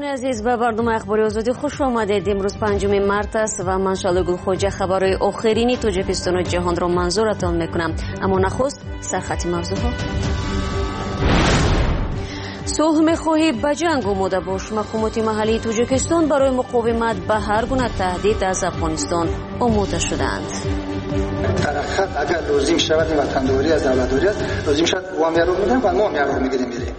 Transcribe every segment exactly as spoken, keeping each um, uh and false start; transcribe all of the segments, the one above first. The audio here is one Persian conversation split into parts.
عزیز به برنامه اخباری آزادی خوش آمدید. امروز پنجم مارس است و من شالو گلخوجه خبرهای آخرین تاجیکستان و جهان را منظورتان میکنم. اما نخست سرخط موضوعها. صلح میخواهی به جنگ آماده باش. مقامات محلی تاجیکستان برای مقاومت به هر گونه تهدید از افغانستان آماده شدند. در خط اگر لازم شود وطنداری از دولتداری است، لازم شود وام یارو میدن و ما یارو میگیریم میریم.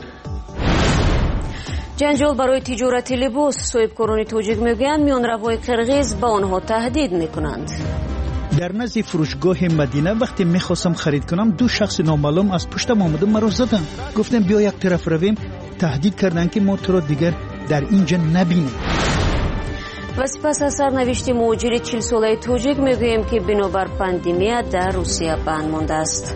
جنجال برای تجارت لباس. صاحبکاران تاجیک میگویند میانروای قرغیز به آنها تهدید میکنند. در نزد فروشگاه مدینه وقتی میخواستم خرید کنم دو شخص نامعلوم از پشتم آمدن مرا زدن. گفتم بیا یک طرف رویم. تهدید کردن که ما تو را دیگر در اینجا نبینیم. و سپس از سرنوشت مهاجر چهل ساله تاجیک میگوییم که بنابر پاندمی در روسیه بند مانده است.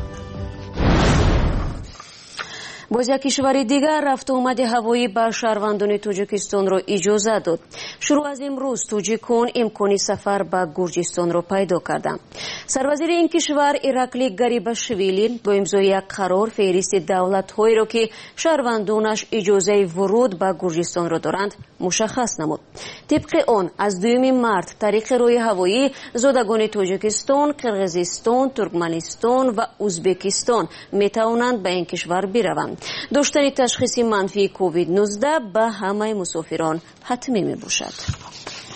باز یک کشور دیگر رفت و آمد هوایی به شهروندان تاجیکستان را اجازه داد. شروع از امروز تاجیکان امکان سفر به گرجستان را پیدا کردند. سروزیر این کشور ایرکلی گریباشویلی با امضای یک قرار فهرست دولت‌هایی را که شهروندانش اجازه ورود به گرجستان را دارند مشخص نمود. طبق آن از دوم مارس طریق روی هوایی زادگان تاجیکستان، قرغیزستان، ترکمنستان و ازبکستان می توانند به این کشور بروند. داشتن تشخیص منفی کووید نوزده به همه مسافران حتمی می باشد.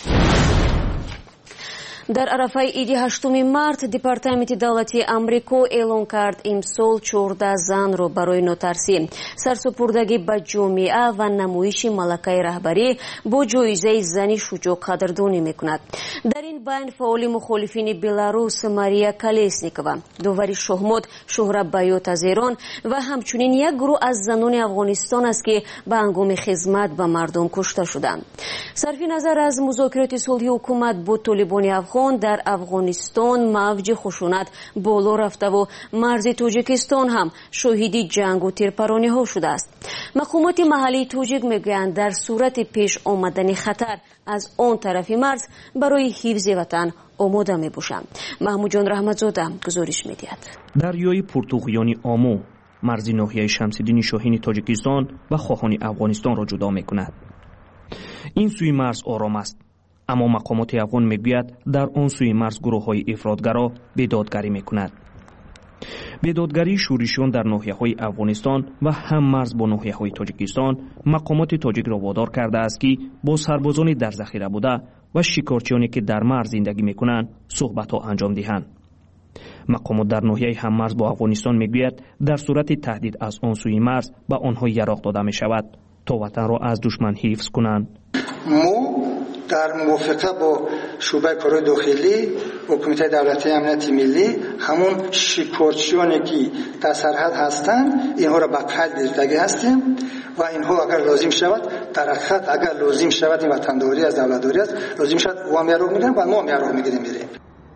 در عرفه عید هشتم مارس دپارتمент دولتی آمریکا اعلان کرد امسال چهارده زن را برای نوترسی، سرسپردگی به جامعه و نمایش ملکه رهبری با جایزه زنی شجاع قدردانی میکند. در این بین فعال مخالفین بلاروس ماریا کالسنیکова، داور شهمات شهراب بیات از ایران و همچنین یک گروه از زنان افغانستان است که به هنگام خدمت به مردم کشته شدند. صرف نظر از مذاکرات صلحی حکومت با طالبان افغان در افغانستان موج خشونت بالا رفته و مرز تاجیکستان هم شاهد جنگ و تیرپرانی ها شده است. مقامات محلی تاجیک میگویند در صورت پیش آمدن خطر از آن طرف مرز برای حفظ وطن آماده می باشند. محمود جان رحمتزاده گزارش میدهد. دریای پرتوغیانی آمو مرز ناحیه شمس‌الدین شاهین تاجیکستان و خواهان افغانستان را جدا می کند. این سوی مرز آرام است، اما مقامات افغان میگوید در آن سوی مرز گروه‌های افراطگرا بیدادگری میکند. بیدادگری شورشیان در ناحیه‌های افغانستان و هم مرز با ناحیه‌های تاجیکستان مقامات تاجیک را وادار کرده است که با سربازان در ذخیره بوده و شکارچیانی که در مرز زندگی میکنند صحبت‌ها انجام دهند. مقامات در ناحیه هم مرز با افغانستان میگوید در صورت تهدید از آن سوی مرز به آنها یراق داده می شود تا وطن را از دشمن حفظ کنند. در موافقه با شعبه کارهای داخلی و کمیته دولتی امنیت ملی همون شکارچیانی که در سرحد هستند اینها را به قید گرفتگی هستیم و اینها اگر لازم شود در خط اگر لازم شود این وطنداری از دولتداری است، لازم شود وام یارو میدن و ما یارو میگیریم میریم.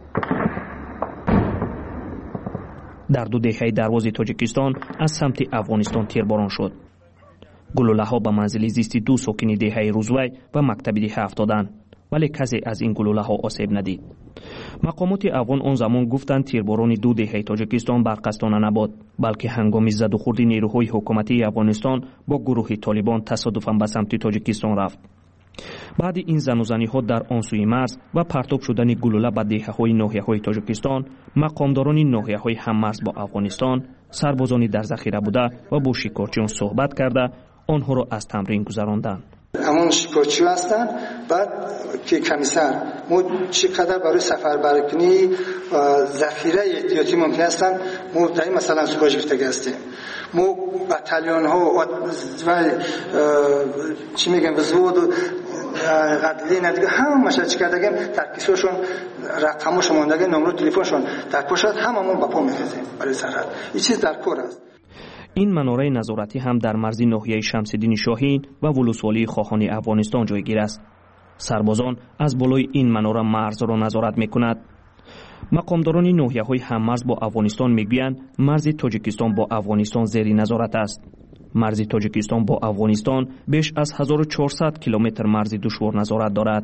در دو دهه دروازه تاجیکستان از سمت افغانستان تیرباران شد. گلوله ها به منزل زیست دو ساکن دهه روزوی و مکتب ده افتادند، ولی کسی از این گلوله ها آسیب ندید. مقامات افغان آن زمان گفتند تیرباران دو دهه تاجیکستان برقصدانه نبود، بلکه هنگام زد و خورد نیروهای حکومتی افغانستان با گروه طالبان تصادفاً به سمت تاجیکستان رفت. بعد این زنوزنی ها در آن سوی مرز و پرتاب شدن گلوله به دهه های ناحیه های تاجیکستان، مقامداران ناحیه های هم مرز با افغانستان، سربازانی در ذخیره بوده و با شکارچیان صحبت کرده آنها را از تمرین گذراندند. همون شکارچی هستند. بعد که کمیسر ما چقدر برای سفربرکنی ذخیره احتیاطی ممکن هستند ما در این مثلا سوگاج گرفتگی هستیم. ما بتالیون ها و چی میگن وزود و قدلی ندیگه همه مشاهده کردگیم در کیسهشون رقمشون ماندگه نمره تلفنشون در پشت هممون با پا میخزیم برای سرحد. این چیز در کار است. این مناره نظارتی هم در مرز ناحیه شمس‌الدین شاهین و ولسوالی خواهان افغانستان جایگیر است. سربازان از بالای این مناره مرز را نظارت میکند. مقامداران ناحیه های هم مرز با افغانستان میگویند مرز تاجیکستان با افغانستان زیر نظارت است. مرز تاجیکستان با افغانستان بیش از هزار و چهارصد کیلومتر مرز دشوار نظارت دارد.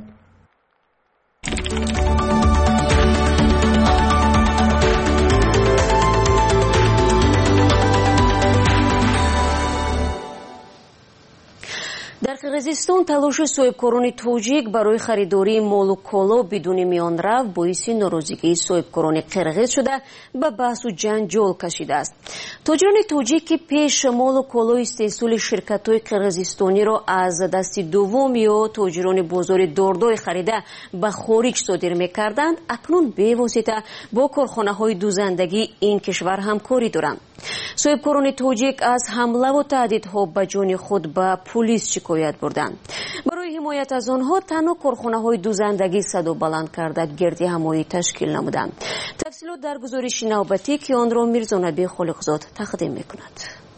در қирғизистон талоши соҳибкорони тоҷик барои харидории молу коло бидуни миёнрав боиси норозигии соҳибкорони қирғиз шуда ба баҳсу ҷанҷол кашидааст. тоҷирони тоҷик ки пеш молу колои истеҳсоли ширкатҳои қирғизистониро аз дасти дуввум ё тоҷирони бозори дордой харида ба хориҷ содир мекарданд, акнун бевосита бо корхонаҳои дузандагии ин кишвар ҳамкорӣ доранд. соҳибкорони тоҷик аз ҳамлаву таҳдидҳо ба ҷони худ ба пулис шикоят бурданд. барои ҳимоят аз онҳо танҳо корхонаҳои дузандагӣ садо баланд карда гирди ҳамоӣ ташкил намуданд. тафсилот дар гузориши навбатӣ ки онро мирзонаби холиқзод тақдим мекунад.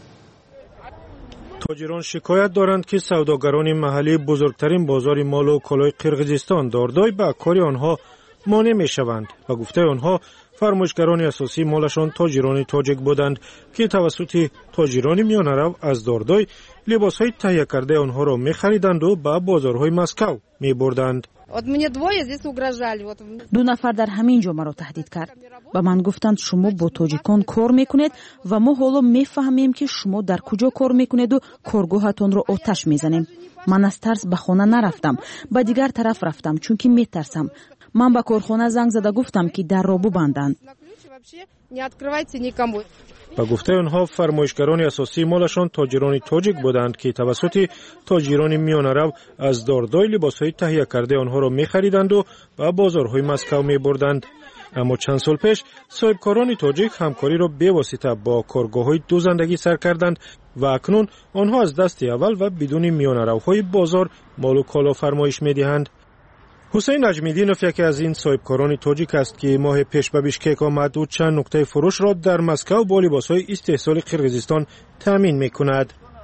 тоҷирон шикоят доранд ки савдогарони маҳаллии бузургтарин бозори молу колои қирғизистон дордой ба кори онҳо монеъ мешаванд. ба гуфтаи онҳо фармоишгарони асосии молашон тоҷирони тоҷик буданд ки тавассути тоҷирони миёнарав аз дордой либосҳои таҳия кардаи онҳоро мехариданду ба бозорҳои Москав мебурданд. ду нафар дар ҳамин ҷо маро таҳдид кард. ба ман гуфтанд шумо бо тоҷикон кор мекунед ва мо ҳоло мефаҳмем ки шумо дар куҷо кор мекунеду коргоҳатонро оташ мезанем. ман аз тарс ба хона нарафтам, ба дигар тараф рафтам, чунки метарсам. ман ба корхона занг зада гуфтам ки дарро бубанданд. ба гуфтаи онҳо фармоишгарони асосии молашон тоҷирони тоҷик буданд ки тавассути тоҷирони миёнарав аз дордой либосҳои таҳия кардаи онҳоро мехариданду ба бозорҳои Москав мебурданд. аммо чанд сол пеш соҳибкорони тоҷик ҳамкориро бевосита бо коргоҳҳои дузандагӣ сар карданд ва акнун онҳо аз дасти аввал ва бидуни миёнаравҳои бозор молу коло фармоиш медиҳанд. ҳусейн наҷмиддинов яке аз ин соҳибкорони тоҷик аст ки моҳи пеш ба бишкек омад. ӯ чанд нуқтаи фурӯшро дар Москав бо либосҳои истеҳсоли қирғизистон таъмин мекунад.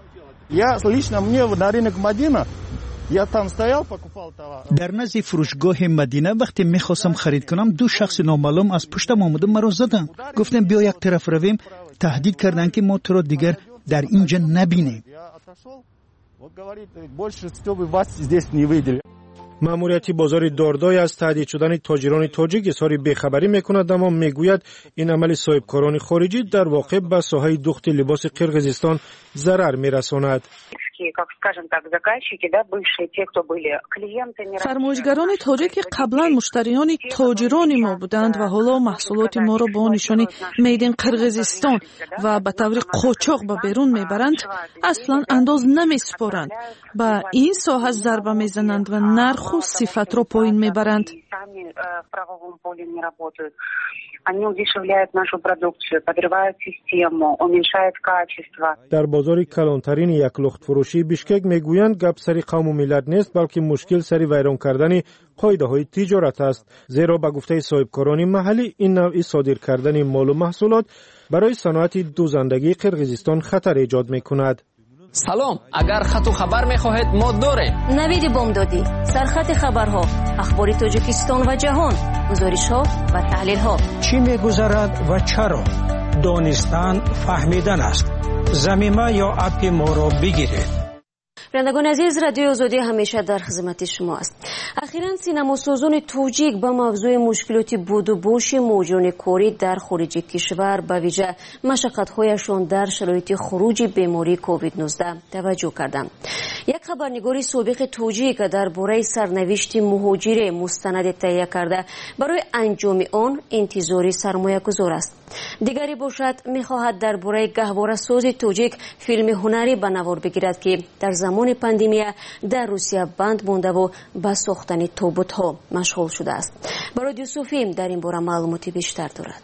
дар назди фурӯшгоҳи Мадина вақте мехостам харид кунам, ду шахси номаълум аз пуштам омада маро заданд. гуфтем биё як тараф равем. таҳдид карданд ки мо туро дигар дар ин ҷо набинем. маъмурияти бозори дордой аз таҳдид шудани тоҷирони тоҷик изҳори бехабарӣ мекунад, аммо мегӯяд ин амали соҳибкорони хориҷӣ дар воқеъ ба соҳаи духти либоси Қирғизистон зарар мерасонад. фармоишгарони тоҷик ки қаблан муштариёни тоҷирони мо буданд ва ҳоло маҳсулоти моро бо нишони Made in Қирғизистон ва ба таври қочоқ ба берун мебаранд, аслан андоз намесупоранд. ба ин соҳа зарба мезананд ва нарху сифатро поин мебаранд. дар бозори калонтарини яклухтфурӯшии Бишкек мегӯянд гап сари қавму миллат нест, балки мушкил сари вайрон кардани қоидаҳои тиҷорат аст. зеро ба гуфтаи соҳибкорони маҳаллӣ ин навъи содир кардани молу маҳсулот барои саноати дузандагии Қирғизистон хатар эҷод мекунад. салом, агар хату хабар мехоҳед мо дорем. навиди бомдодӣ, сархати хабарҳо, ахбори Тоҷикистон ва ҷаҳон, гузоришҳо ва таҳлилҳо. чӣ мегузарад ва чаро? донистан фаҳмидан аст. замима ё апи моро бигиред. шунавандагони азиз, радиои озодӣ ҳамеша дар хизмати шумо аст. ахиран синамосозони тоҷик ба мавзӯи мушкилоти буду боши муҳоҷирони корӣ дар хориҷи кишвар ба виҷа машаққатҳояшон дар шароити хуруҷи бемории ковид нуздаҳ таваҷҷӯҳ карданд. як хабарнигори собиқи тоҷик дар бораи сарнавишти муҳоҷире мустанаде таҳия карда барои анҷоми он интизори сармоягузор аст. дигаре бошад мехоҳад дар бораи гаҳворасози тоҷик филми ҳунарӣ ба навор бигирад ки дар замони пандемия дар Русия банд мондаву ба сохтани тобутҳо машғул шудааст. барои Юсуфӣ дар ин бора маълумоти бештар дорад.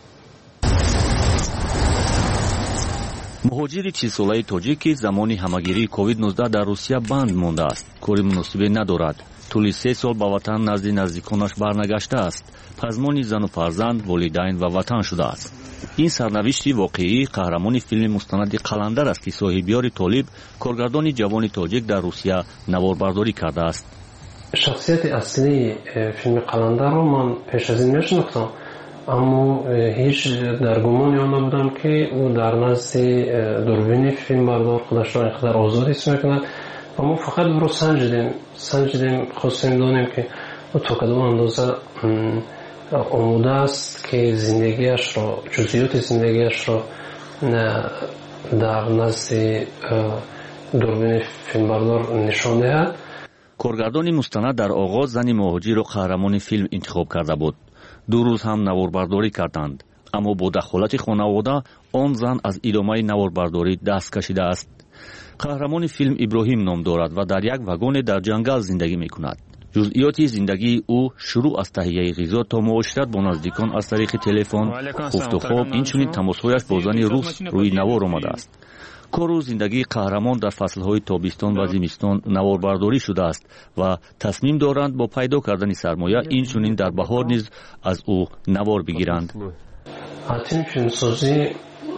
муҳоҷири чилсолаи тоҷик ки замони ҳамагирии ковид нуздаҳ дар Русия банд мондааст, кори муносибе надорад. тӯли се сол ба ватан назди наздиконаш барнагаштааст. пазмони зану фарзанд, волидайн ва ватан шудааст. ин сарнавишти воқеӣ қаҳрамони филми мустанади қаландар аст ки соҳибёри Толиб, коргардони ҷавони тоҷик дар Русия наворбардорӣ кардааст. шахсияти аслии филми қаландарро ман пеш аз ин мешинохтам, аммо ҳеҷ дар гумон ён набудам ки ӯ дар назди дурбини филмбардор худашро инқадар озод ҳис мекунад. ва мо фақат ӯро санҷидем санҷидем хостем донем ки ӯ то кадом андоза омода аст ки зиндагиашро, ҷузъиёти зиндагиашро дар назди دوربین فیلمبردار نشان دهد. کارگردان مستند در آغاز زن مهاجر را قهرمان فیلم انتخاب کرده بود. دو روز هم نواربرداری کردند، اما با دخالت خانواده آن زن از ادامه نواربرداری دست کشیده است. قهرمان فیلم ابراهیم نام دارد و در یک واگن در جنگل زندگی میکند. جزئیات زندگی او شروع از تهیه غذا تا معاشرت با نزدیکان از طریق تلفن، خفت و خواب، اینچنین تماسهایش با زن روس روی نوار آمده است. کار و زندگی قهرمان در فصلهای تابستان و زمستان نواربرداری شده است و تصمیم دارند با پیدا کردن سرمایه اینچنین در بهار نیز از او نوار بگیرند. تیم فیلمسازی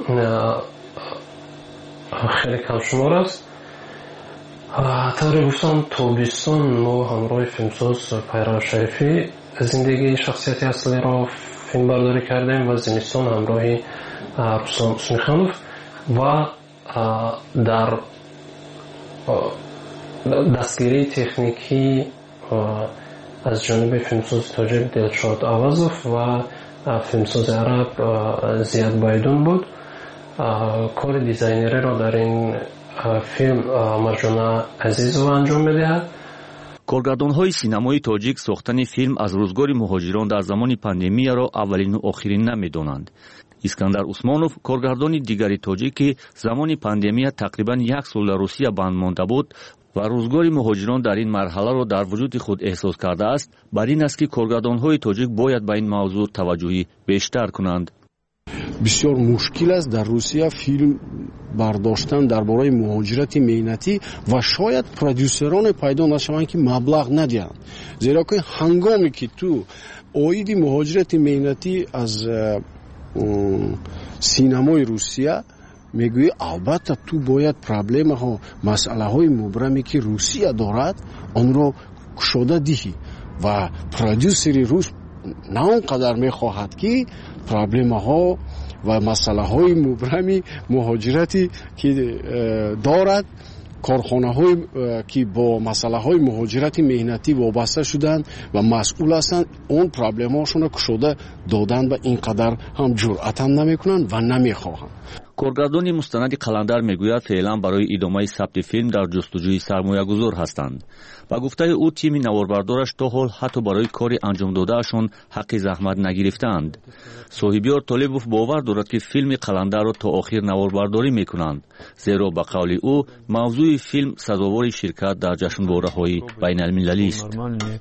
خیلی کم شمار است. طوری گفتم تابستان ما همراه فیلمساز پیرو شریفی زندگی شخصیت اصلی را فیلم برداری کردیم و زمستان همراه رستم سمیخانوف و در دستگیری تکنیکی از جانب فیلمساز تاجیک دلشاد عوضوف و فیلمساز عرب زیاد بایدون بود. کار دیزاینری را در این فیلم مرجانه عزیزو انجام می‌دهد. کارگردان‌های سینمای تاجیک ساختن فیلم از روزگار مهاجران در زمان پاندمی را اولین و آخرین نمی‌دانند. اسکندر عثمانوف کارگردان دیگری تاجیکی زمان پاندمی تقریباً یک سال در روسیه بند مانده بود و روزگار مهاجران در این مرحله را در وجود خود احساس کرده است. بر این است که کارگردان‌های تاجیک باید به این موضوع توجهی بیشتر کنند. بسیار مشکل است در روسیه فیلم برداشتن درباره مهاجرت مهنتی و شاید پرودوسران پیدا نشوند که مبلغ ندهند، زیرا که هنگامی که تو عاید مهاجرت مهنتی از سینمای روسیه میگویی البته تو باید پرابلم ها مسئله های مبرمی که روسیه دارد آن را کشاده دهی و پرودوسری روس نه اونقدر میخواهد که پرابلم ها و مسئله های مبرمی مهاجرتی که دارد، کارخانه های که با مسئله های مهاجرت مهنتی وابسته شدند و مسئول هستند اون پرابلم هاشون کشاده دادن و اینقدر هم جرأت هم نمی کنند و نمی خواهند. کارگردان مستند قلندر میگوید فعلا برای ادامه ثبت فیلم در جستجوی سرمایه گذار هستند و گفته او تیم نواربردارش تا حال حتی برای کار انجام دادهشان حق زحمت نگرفتند. صاحبیار طالبوف باور دارد که فیلم قلندر را تا آخر نواربرداری میکنند، زیرا به قول او موضوع فیلم سزاوار شرکت در جشنواره‌های بین المللی است.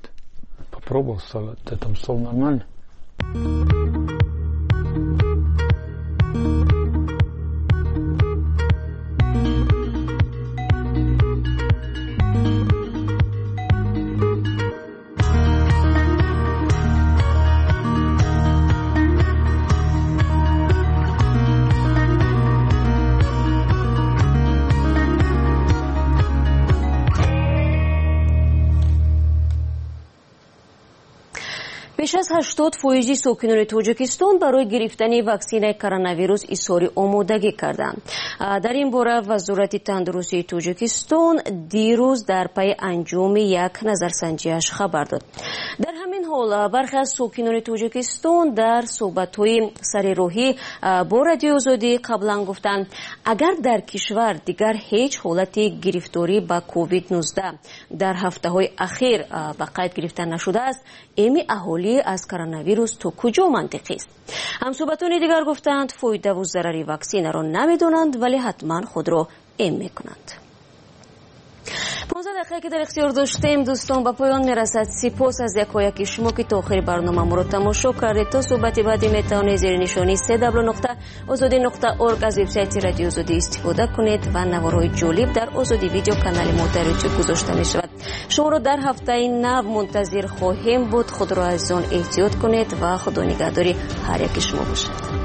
بیش از هشتاد فیصد ساکنان تاجیکستان برای گرفتن واکسن کرونا ویروس اظهار آمادگی کردند. در این باره وزارت تندرستی تاجیکستان دیروز در پی انجام یک نظرسنجیش خبر داد. در همین حال برخی از ساکنان تاجیکستان در صحبت‌های سرراهی با رادیو آزادی قبلا گفتند اگر در کشور دیگر هیچ حالت گرفتاری با کووید نوزده در هفته‌های اخیر به قید گرفته نشده است، امی اهالی از کرونا ویروس تو کجا منطقی است؟ همصحبتان دیگر گفتند فایده و ضرر واکسن را نمیدونند ولی حتما خود را ام میکنند. پانزده دقیقه که در اختیار داشتیم دوستان به پایان میرسد. سپاس از یکایک شما که تا آخر برنامه ما را تماشا کردید. تا صحبت بعدی میتوانید زیر نشانی سه دبلیو نقطه آزادی نقطه اورگ از وبسایت رادیو آزادی استفاده کنید و نوارهای جالب در آزادی ویدیو کانال ما در یوتیوب گذاشته می شود. شما را در هفته نو منتظر خواهیم بود. خود را از آن احتیاط کنید و خدا نگهداری هر یک شما باشد.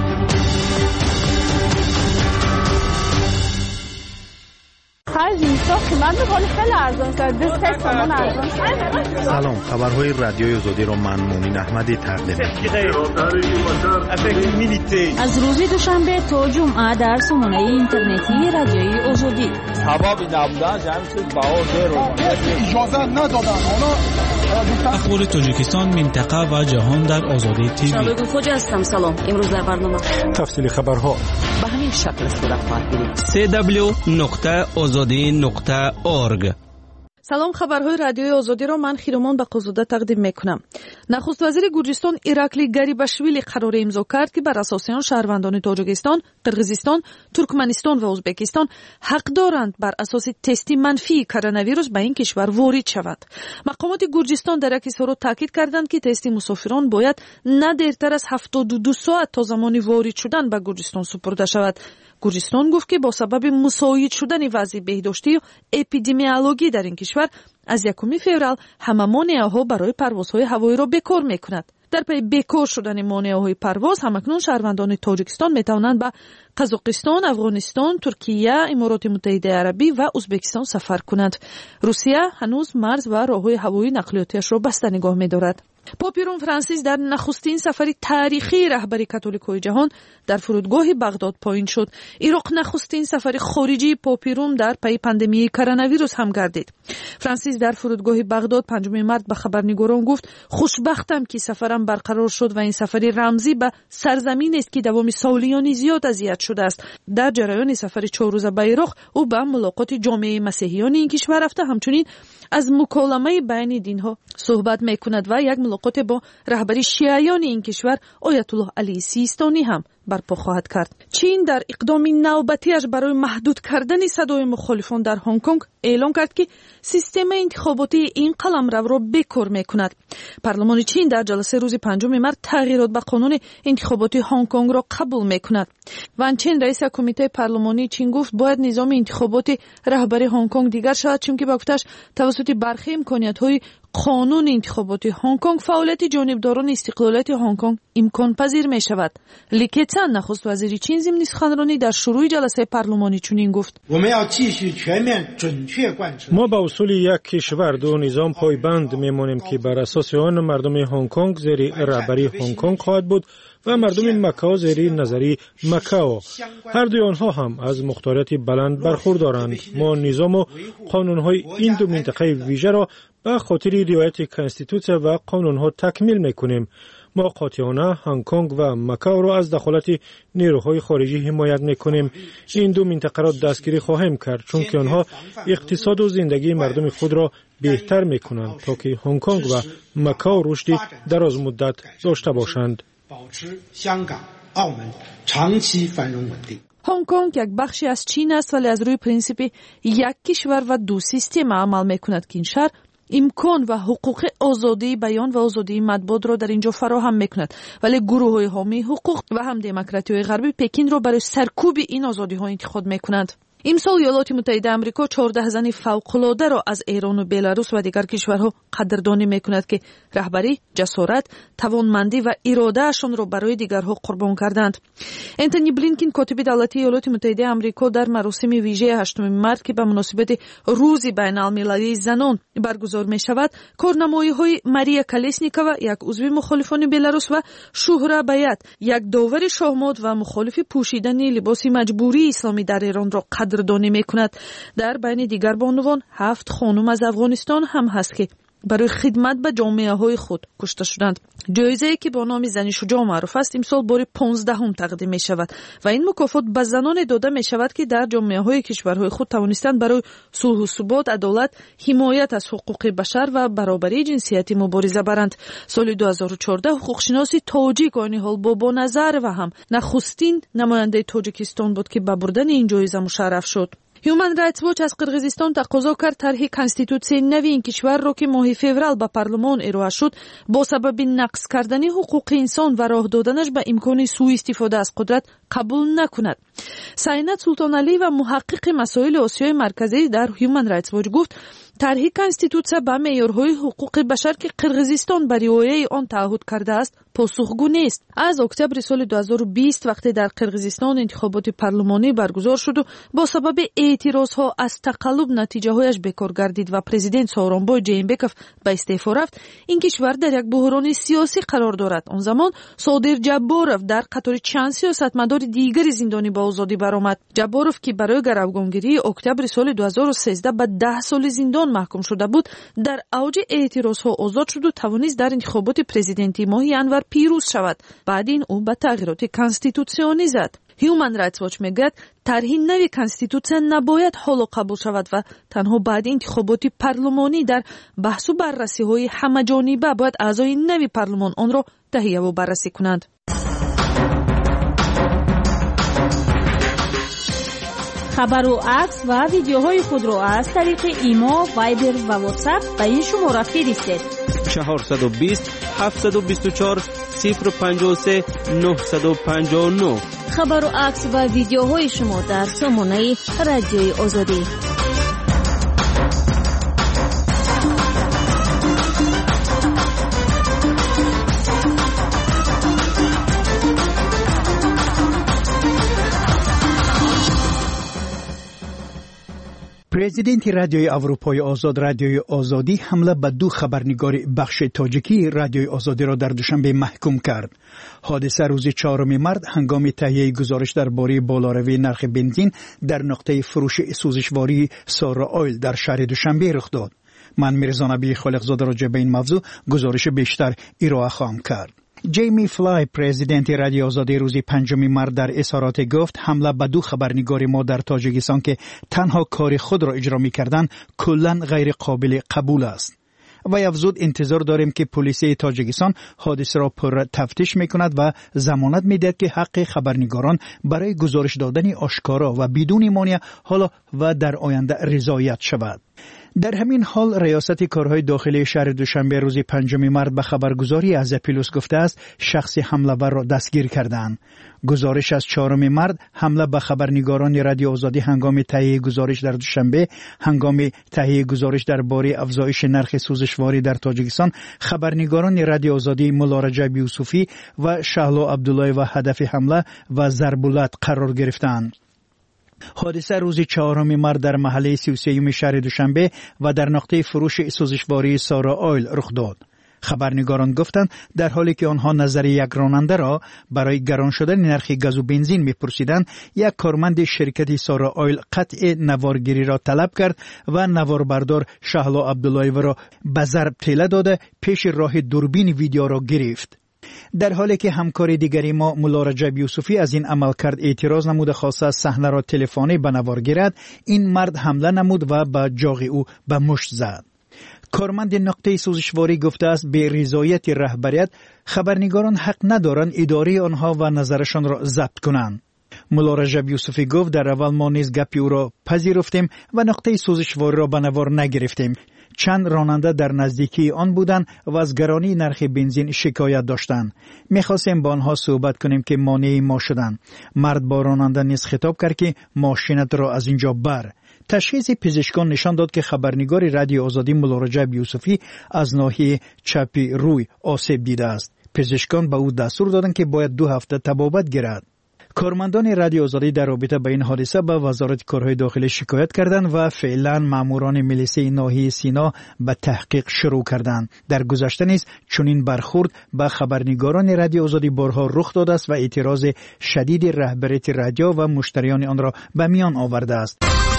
هر انسان قیمت می‌کنه خیلی ارزان است. دوست تومان ارزان. سلام، خبرهای رادیوی آزادی را من مومین احمدی تقدیم می‌کنم. از روز دوشنبه تا جمعه در سامانه اینترنتی رادیوی آزادی. ثوابی نبودن جمعیت باور رو اجازه ندادن. اخبار تاجیکستان، منطقه و جهان در آزادی تیوی. شبکه خوجا هستم. سلام. امروز در برنامه تفصیل خبرها به همین شکل صورت خواهد گرفت. سی دبلیو نقطه آزادی نقطه اورگ. سلام، خبرهای رادیوی آزادی را من خیرمان به قزوده تقدیم میکنم. نخست وزیر گرجستان ایراکلی گریباشویلی قرار امضا کرد که بر اساس آن شهروندان تاجیکستان، قرغیزستان، ترکمنستان و ازبکستان حق دارند بر اساس تستی منفی کرونا ویروس به این کشور وارد شود. مقامات گرجستان در یک اظهار تاکید کردند که تست مسافران باید نه دیرتر از هفتاد و دو ساعت تا زمان وارد شدن به گرجستان سپرده شود. گرجستان گفت که با سبب مساعد شدن وضع بهداشتی و اپیدمیولوژی در این کشور از یکم فوریه همه مانعها برای پروازهای هوایی را بکار میکند. در پی بکار شدن مانعهای پرواز همکنون شهروندان تاجیکستان میتوانند به قزاقستان، افغانستان، ترکیه، امارات متحده عربی و ازبکستان سفر کنند. روسیه هنوز مرز و راههای هوایی نقلیاتیش را بسته نگاه می‌دارد. پاپ روم فرانسیس در نخستین سفری تاریخی رهبری کاتولیکای جهان در فرودگاه بغداد پایین شد. ایراق نخستین سفر خارجی پاپ روم در پی پاندمی کرونا ویروس هم گردید. فرانسیس در فرودگاه بغداد پنجم مارس به خبرنگاران گفت: خوشبختم که سفرم برقرار شد و این سفری رمزی به سرزمینی است که دوام سالیانی زیاد اذیت شده است. در جریان سفر چهار روزه به ایراق او به ملاقات جامعه مسیحیان این کشور رفته، همچنین از مکالمه بین دینها صحبت میکند و یک ملاقات با رهبری شیعیان این کشور آیت الله علی سیستانی هم برپا خواهد کرد. چین در اقدام نوبتیش برای محدود کردن صدای مخالفان در هنگ کنگ اعلام کرد که سیستم انتخاباتی این قلمرو را بکار میکند. پارلمان چین در جلسه روز پنجم مارس تغییرات به قانون انتخاباتی هنگ کنگ را قبول میکند. وان چین رئیس کمیته پارلمانی چین گفت باید نظام انتخاباتی رهبری هنگ کنگ دیگر شود، چون که با گفتش توسط برخی امکانیت‌های قانون انتخاباتی هنگ کنگ فعالیت جانبداران استقلالیت هنگ کنگ امکان پذیر می شود. لیکتن نخست وزیر چین ضمن سخنرانی در شروع جلسه پارلمانی چنین گفت: ما با اصول یک کشور دو نظام پایبند میمانیم که بر اساس آن مردم هنگ کنگ زیر رهبری هنگ کنگ خواهد بود و مردم مکاو زیر نظری مکاو. هر دوی آنها هم از مختاریت بلند برخوردارند. ما نظام و قانونهای این دو منطقه ویژه را به خاطر رعایت کنستیتوسیون و قانونها تکمیل میکنیم. ما قاطعانه هنگ کنگ و مکاو را از دخالت نیروهای خارجی حمایت میکنیم. این دو منطقه را دستگیری خواهیم کرد، چون که آنها اقتصاد و زندگی مردم خود را بهتر میکنند تا که هنگ کنگ و مکاو رشد دراز مدت داشته باشند. هنگ کنگ یک بخشی از چین است، ولی از روی پرینسیپ یک کشور و دو سیستم عمل میکند که این شهر امکان و حقوق آزادی بیان و آزادی مطبوعات را در اینجا فراهم میکند، ولی گروه‌های حامی حقوق و هم دموکراتی‌های غربی پکین را برای سرکوب این آزادی‌ها انتخاب میکنند. امسال ایالات متحده آمریکا چهارده زن فوق‌العاده را از ایران و بلاروس و دیگر کشورها قدردانی میکند که رهبری، جسارت، توانمندی و اراده‌شان را برای دیگرها قربان کردند. انتونی بلینکن کاتب دولتی ایالات متحده آمریکا در مراسم ویژه هشتم مارس که به مناسبت روز بین‌المللی زنان برگزار می‌شود، کارنمایی‌های ماریا کالسنیکووا، یک عضو مخالفان بلاروس، و شهره بیات، یک داور شاهمات و مخالف پوشیدن لباس مجبوری اسلامی در ایران را قدردانی میکند. در بین دیگر بانوان هفت خانم از افغانستان هم هست که برای خدمت به جامعه های خود کشته شدند. جایزه‌ای که با نام زنی شجاع معروف است امسال بار پانزدهم تقدیم می شود و این مکافات به زنان داده می شود که در جامعه های کشورهای خود توانستند برای صلح و ثبات، عدالت، حمایت از حقوق بشر و برابری جنسیتی مبارزه برند. سال دو هزار و چهارده حقوقشناس تاجیک آنیحال بابا نظر و هم نخستین نماینده تاجیکستان بود که به بردن این جایزه مشرف شد. هیومن رایتس واچ از قرغیزستان تقاضا کرد طرح کنستیتوسیوی نوی این کشور را که ماه فوریه به پارلمان ارائه شد با سبب نقض کردن حقوق انسان و راه دادنش به امکان سوء استفاده از قدرت قبول نکند. سعینت سلطانعلی و محقق مسائل آسیای مرکزی در هیومن رایتس واچ گفت طرح کنستیتوسیا با معیارهای حقوق بشر که قرقیزستان بر رعایت آن تعهد کرده است پاسخگو نیست. از اکتبر سال دو هزار و بیست وقتی در قرقیزستان انتخابات پارلمانی برگزار شد و با سبب اعتراضها از تقلب نتیجه‌هایش بیکار گردید و پرزیدنت سورونبای جینبکوف به استعفا رفت، این کشور در یک بحران سیاسی قرار دارد. آن زمان صادر جباروف در قطار چند سیاستمدار دیگری زندانی به آزادی برآمد. جباروف که برای گروگانگیری اکتبر سال دو هزار و سیزده به ده سال زندان محکوم شده بود، در اوج اعتراضها آزاد شد و توانست در انتخابات پرزیدنتی ماه ینور پیروز شود. بعد این او به تغییرات کانستیتوسیونی زد. هیومن رایتس واچ میگوید طرح نوی کانستیتوسیا نباید حالا قبول شود و تنها بعد انتخابات پارلمانی در بحث و بررسی های همه جانبه باید اعضای نوی پارلمان آن را تهیه و بررسی کنند. خبر و عکس و ویدیوهای خود را از طریق ایما، وایبر و واتساپ به این شماره فرستید. چهارصد و بیست هفتصد و بیست و چهار صفر پنجاه و سه نهصد و پنجاه و نه. خبر و عکس و ویدیوهای شما در سامانه رادیوی آزادی. پرزیدنت رادیوی اروپای آزاد رادیوی آزادی حمله به دو خبرنگار بخش تاجیکی رادیوی آزادی را در دوشنبه محکوم کرد. حادثه روز چهارم مارس هنگام تهیه گزارش درباره بالاروی نرخ بنزین در نقطه فروش سوزشواری سارا آیل در شهر دوشنبه رخ داد. من میرزا نبی خالقزاده راجع به این موضوع گزارش بیشتر ارائه خواهم کرد. جیمی فلای پرزیدنت رادیو آزادی روز پنجم مارس در اظهارات گفت حمله به دو خبرنگار ما در تاجیکستان که تنها کار خود را اجرا می‌کردند کلاً غیر قابل قبول است. و افزود انتظار داریم که پلیس تاجیکستان حادثه را پر تفتیش می‌کند و ضمانت می‌دهد که حق خبرنگاران برای گزارش دادن آشکارا و بدون مانع حالا و در آینده رضایت شود. در همین حال ریاست کارهای داخلی شهر دوشنبه روز پنجم مارس به خبرگزاری از اپیلوس گفته است شخص حمله ور را دستگیر کردند. گزارش از چهارم مارس حمله به خبرنگاران رادیو آزادی هنگام تهیه گزارش در دوشنبه هنگام تهیه گزارش درباره افزایش نرخ سوزشواری در تاجیکستان خبرنگاران رادیو آزادی مولا رجب یوسفی و شهلا عبدالله و هدف حمله و ضربولت قرار گرفتند. حادثه روز چهارم مارس در محله سی و سه شهر دوشنبه و در نقطه فروش سوزشواری سارا آیل رخ داد. خبرنگاران گفتند در حالی که آنها نظر یک راننده را برای گران شدن نرخ گاز و بنزین می‌پرسیدند، یک کارمند شرکت سارا آیل قطع نوارگیری را طلب کرد و نواربردار شهلا عبدالله را به ضرب تله داده پیش راه دوربین ویدیو را گرفت. در حالی که همکار دیگری ما مولا رجب یوسفی از این عملکرد اعتراض نمود خواسته صحنه را تلفنی به نوار گیرد، این مرد حمله نمود و به جاغ او به مشت زد. کارمند نقطه سوزشواری گفته است به رضایت رهبریت خبرنگاران حق ندارند اداره آنها و نظرشان را ضبط کنند. مولا رجب یوسفی گفت در اول ما نیز گپی او را پذیرفتیم و نقطه سوزشواری را به نوار نگرفتیم. چند راننده در نزدیکی آن بودند و از گرانی نرخ بنزین شکایت داشتند. می‌خواستیم با آنها صحبت کنیم که مانع ما شدند. مرد با راننده نیز خطاب کرد که ماشینت را از اینجا بر. تشخیص پزشکان نشان داد که خبرنگار رادیو آزادی مولا رجب یوسفی از ناحیه چپی روی آسیب دیده است. پزشکان به او دستور دادند که باید دو هفته طبابت گیرد. کارمندان رادیو آزادی در رابطه با این حادثه به وزارت کارهای داخلی شکایت کردند و فعلا ماموران ملیسه ناحیه سینا به تحقیق شروع کردند. در گذشته نیز چنین برخورد به خبرنگاران رادیو آزادی بارها رخ داده است و اعتراض شدید رهبریت رادیو و مشتریان آن را به میان آورده است.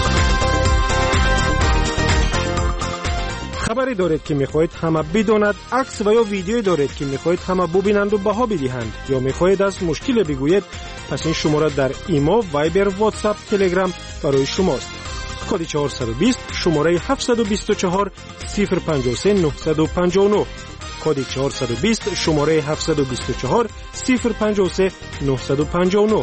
خبری دارید که میخواهید همه بداند، عکس و یا ویدیویی دارید که میخواهید همه ببینند و بها بدهند، یا میخواهید از مشکل بگویید، پس این شماره در ایما، وایبر، واتساپ، تلگرام برای شماست. کد چهارصد و بیست شماره هفتصد و بیست و چهار صفر پنجاه و سه نهصد و پنجاه و نه. کد چهارصد و بیست شماره هفتصد و بیست و چهار صفر پنجاه و سه نهصد و پنجاه و نه.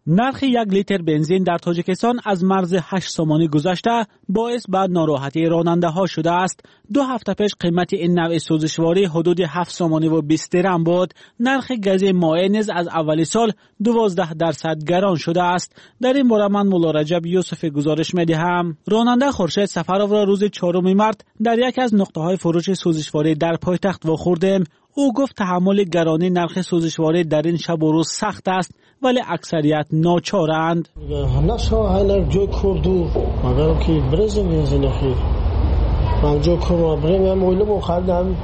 نرخ یک لیتر بنزین در تاجیکستان از مرز هشت سومانی گذشته باعث به ناراحتی راننده ها شده است. دو هفته پیش قیمت این نوع سوزشواری حدود هفت سومانی و بیست درم بود. نرخ گاز مایع نیز از اول سال دوازده درصد گران شده است. در این باره من مولا رجب یوسف گزارش می‌دهم. راننده خورشید سفرов را روز چهارم مارس در یک از نقطه‌های فروش سوزشواری در پایتخت واخوردیم. او گفت تحمل گرانی نرخ سوزشواری در این شب و روز سخت است ولی اکثریت ناچارند. نفس هنر جو کردو مگر که برز بنزین خیر من جو کردو برم هم اولم خریدم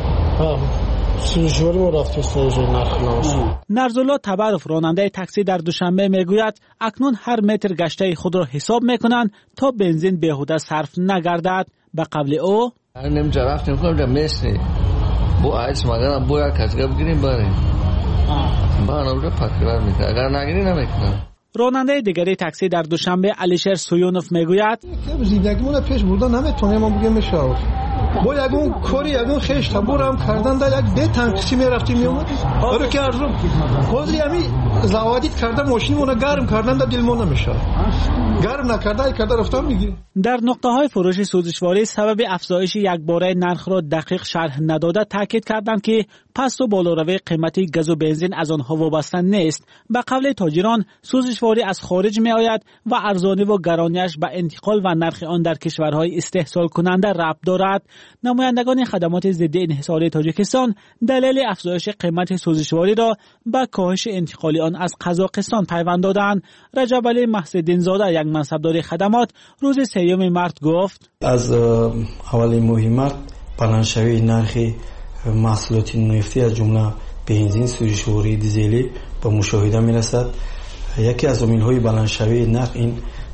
سوزشواری ما رفت استایج نرخ ناس. نرزالله تبرف راننده تاکسی در دوشنبه میگوید اکنون هر متر گشته خود را حساب میکنند تا بنزین بیهوده صرف نگردد. به قبل او نمی‌جا رفتیم خودم میستی بو آیس مادرم بو یا کسگه بگیریم بریم با نوجه پاکرار میکنه اگر نگیری نمیکنه. راننده دیگری تاکسی در دوشنبه علیشر سویونوف میگوید زندگیمون پیش بردن نمیتونیم ما بگیم میشه با یگون کاری یگون خیش تبورم کردن در یک به تنکسی میرفتیم میومد آره که ارزم بازی همی زوادید کردن ماشینمون گرم کردن در دلمون نمیشه گرم نکرده کرده رفتم میگیریم. در نقطه های فروش سوزشواری سبب افزایش یکباره نرخ را دقیق شرح نداده تاکید کردند که پست و بالاروی قیمت گاز و بنزین از آنها وابسته نیست. به قول تاجران سوزشواری از خارج می آید و ارزانی و گرانیش به انتقال و نرخ آن در کشورهای استحصال کننده ربط دارد. نمایندگان خدمات ضد انحصاری تاجیکستان دلیل افزایش قیمت سوزشواری را به کاهش انتقال آن از قزاقستان پیوند دادند. رجب علی محسدین زاده یک منصبدار خدمات روز سیوم مارس گفت از اول ماه مارس بلندشوی نرخ محصولات نفتی از جمله بنزین، سوزشواری، دیزلی به مشاهده می رسد. یکی از عوامل‌های بلندشوی نرخ این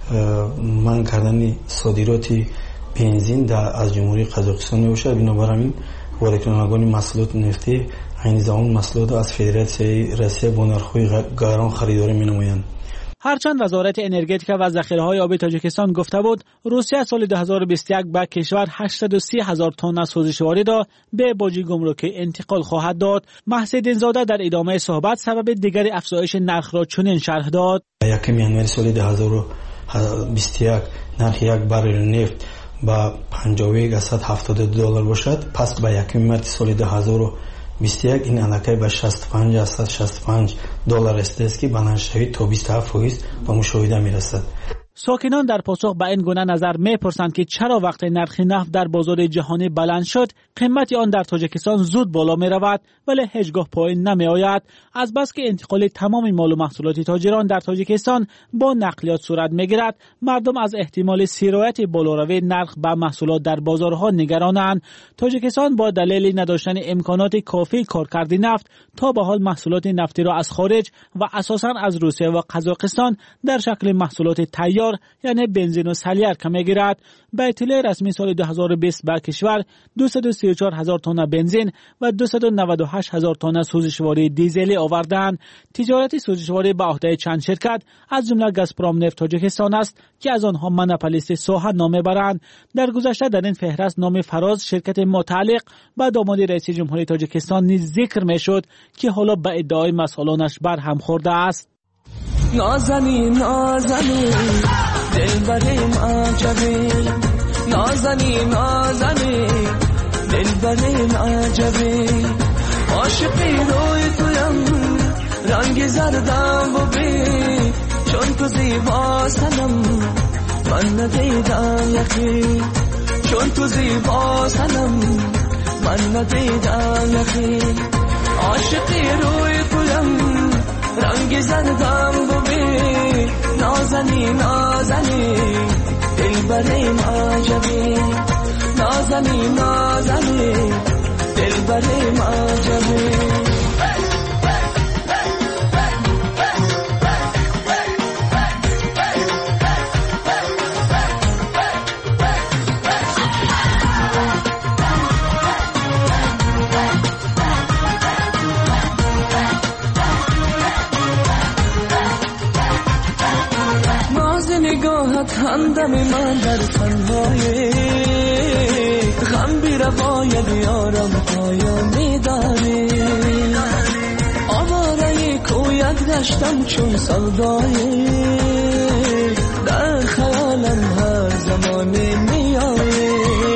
منع کردن صادرات بنزین در از جمهوری قزاقستان می باشد. بنابراین واردکنندگان محصولات نفتی عین زمان محصولات از فدراسیون روسیه با نرخ‌های گران خریداری می نمایند. هرچند وزارت انرژتیک و ذخیره‌های آبی تاجیکستان گفته بود روسیه سال دو هزار و بیست و یک به کشور هشتصد و سی هزار تن سوزشواری را به باجی گمرکی انتقال خواهد داد. محسدین زاده در ادامه صحبت سبب دیگر افزایش نرخ را چنین شرح داد: یکم ژانویه سال دو هزار و بیست و یک نرخ یک بارل نفت با پنجاه و یک صد و هفتاد و دو دلار باشد، پس به یکم مارس سال دو هزار و بیست و یک این علاقه به شصت و پنج صد و شصت و پنج دلار است که بلندشوی تا بیست و هفت درصد به مشاهده می رسد. ساکنان در پاسخ به این گونه نظر می‌پرسند که چرا وقتی نرخ نفت در بازار جهانی بلند شد قیمت آن در تاجیکستان زود بالا می‌رود ولی هیچگاه پایین نمی‌آید. از بس که انتقال تمام مال و محصولات تاجران در تاجیکستان با نقلیات صورت می‌گیرد، مردم از احتمال سرایت بالاروی نرخ به محصولات در بازارها نگرانند. تاجیکستان با دلیل نداشتن امکانات کافی کارکرد نفت تا به حال محصولات نفتی را از خارج و اساساً از روسیه و قزاقستان در شکل محصولات تیار یعنی بنزین و سلیارک میگیرد. به اطلاع رسمی سال دو هزار و بیست به کشور دویست و سی و چهار هزار تن بنزین و دویست و نود و هشت هزار تن سوزشواری دیزلی آوردند. تجارت سوزشواری به عهده چند شرکت از جمله گازپروم نفت تاجیکستان است که از آنها مناپولیست ساحه نام میبرند. در گذشته در این فهرست نام فراز شرکت متعلق به داماد رئیس جمهوری تاجیکستان نیز ذکر میشد که حالا به ادعای مسئولانش بر هم خورده است. نازنی نازنی دلبریم عجبی نازنی نازنی دلبریم عجبی عاشقی روی تویم رنگ زردم ببین چون تو زیبا سنم من ندیدم یخی چون تو زیبا سنم من ندیدم یخی عاشقی روی تویم رنگ زردم ببین نازنی نازنی دلبریم عجبی نازنی نازنی دلبریم عجبی. همدم من در تنهایی غم بی روایت یارم پایا میداری آواره کوی رویت گشتم چون سودای در خیالم هر زمانه میای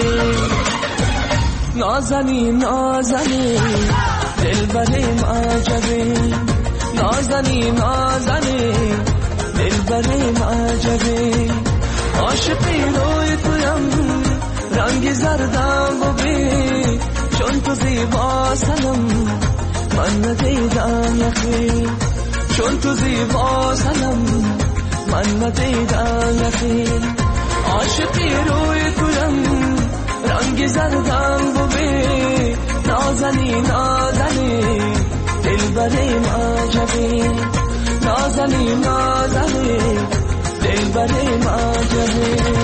نازنی نازنی دلبریم عجبی نازنی نازنی دلبریم عجبی عاشقی روی تویم رنگی زردم ببین چون تو زیبا سنم من ندیدم یخی چون تو زیبا سنم من ندیدم یخی عاشقی روی تویم رنگی زردم ببین نازنی نازنی دلبریم عجبی نازنی نازنی دلبریم عجبی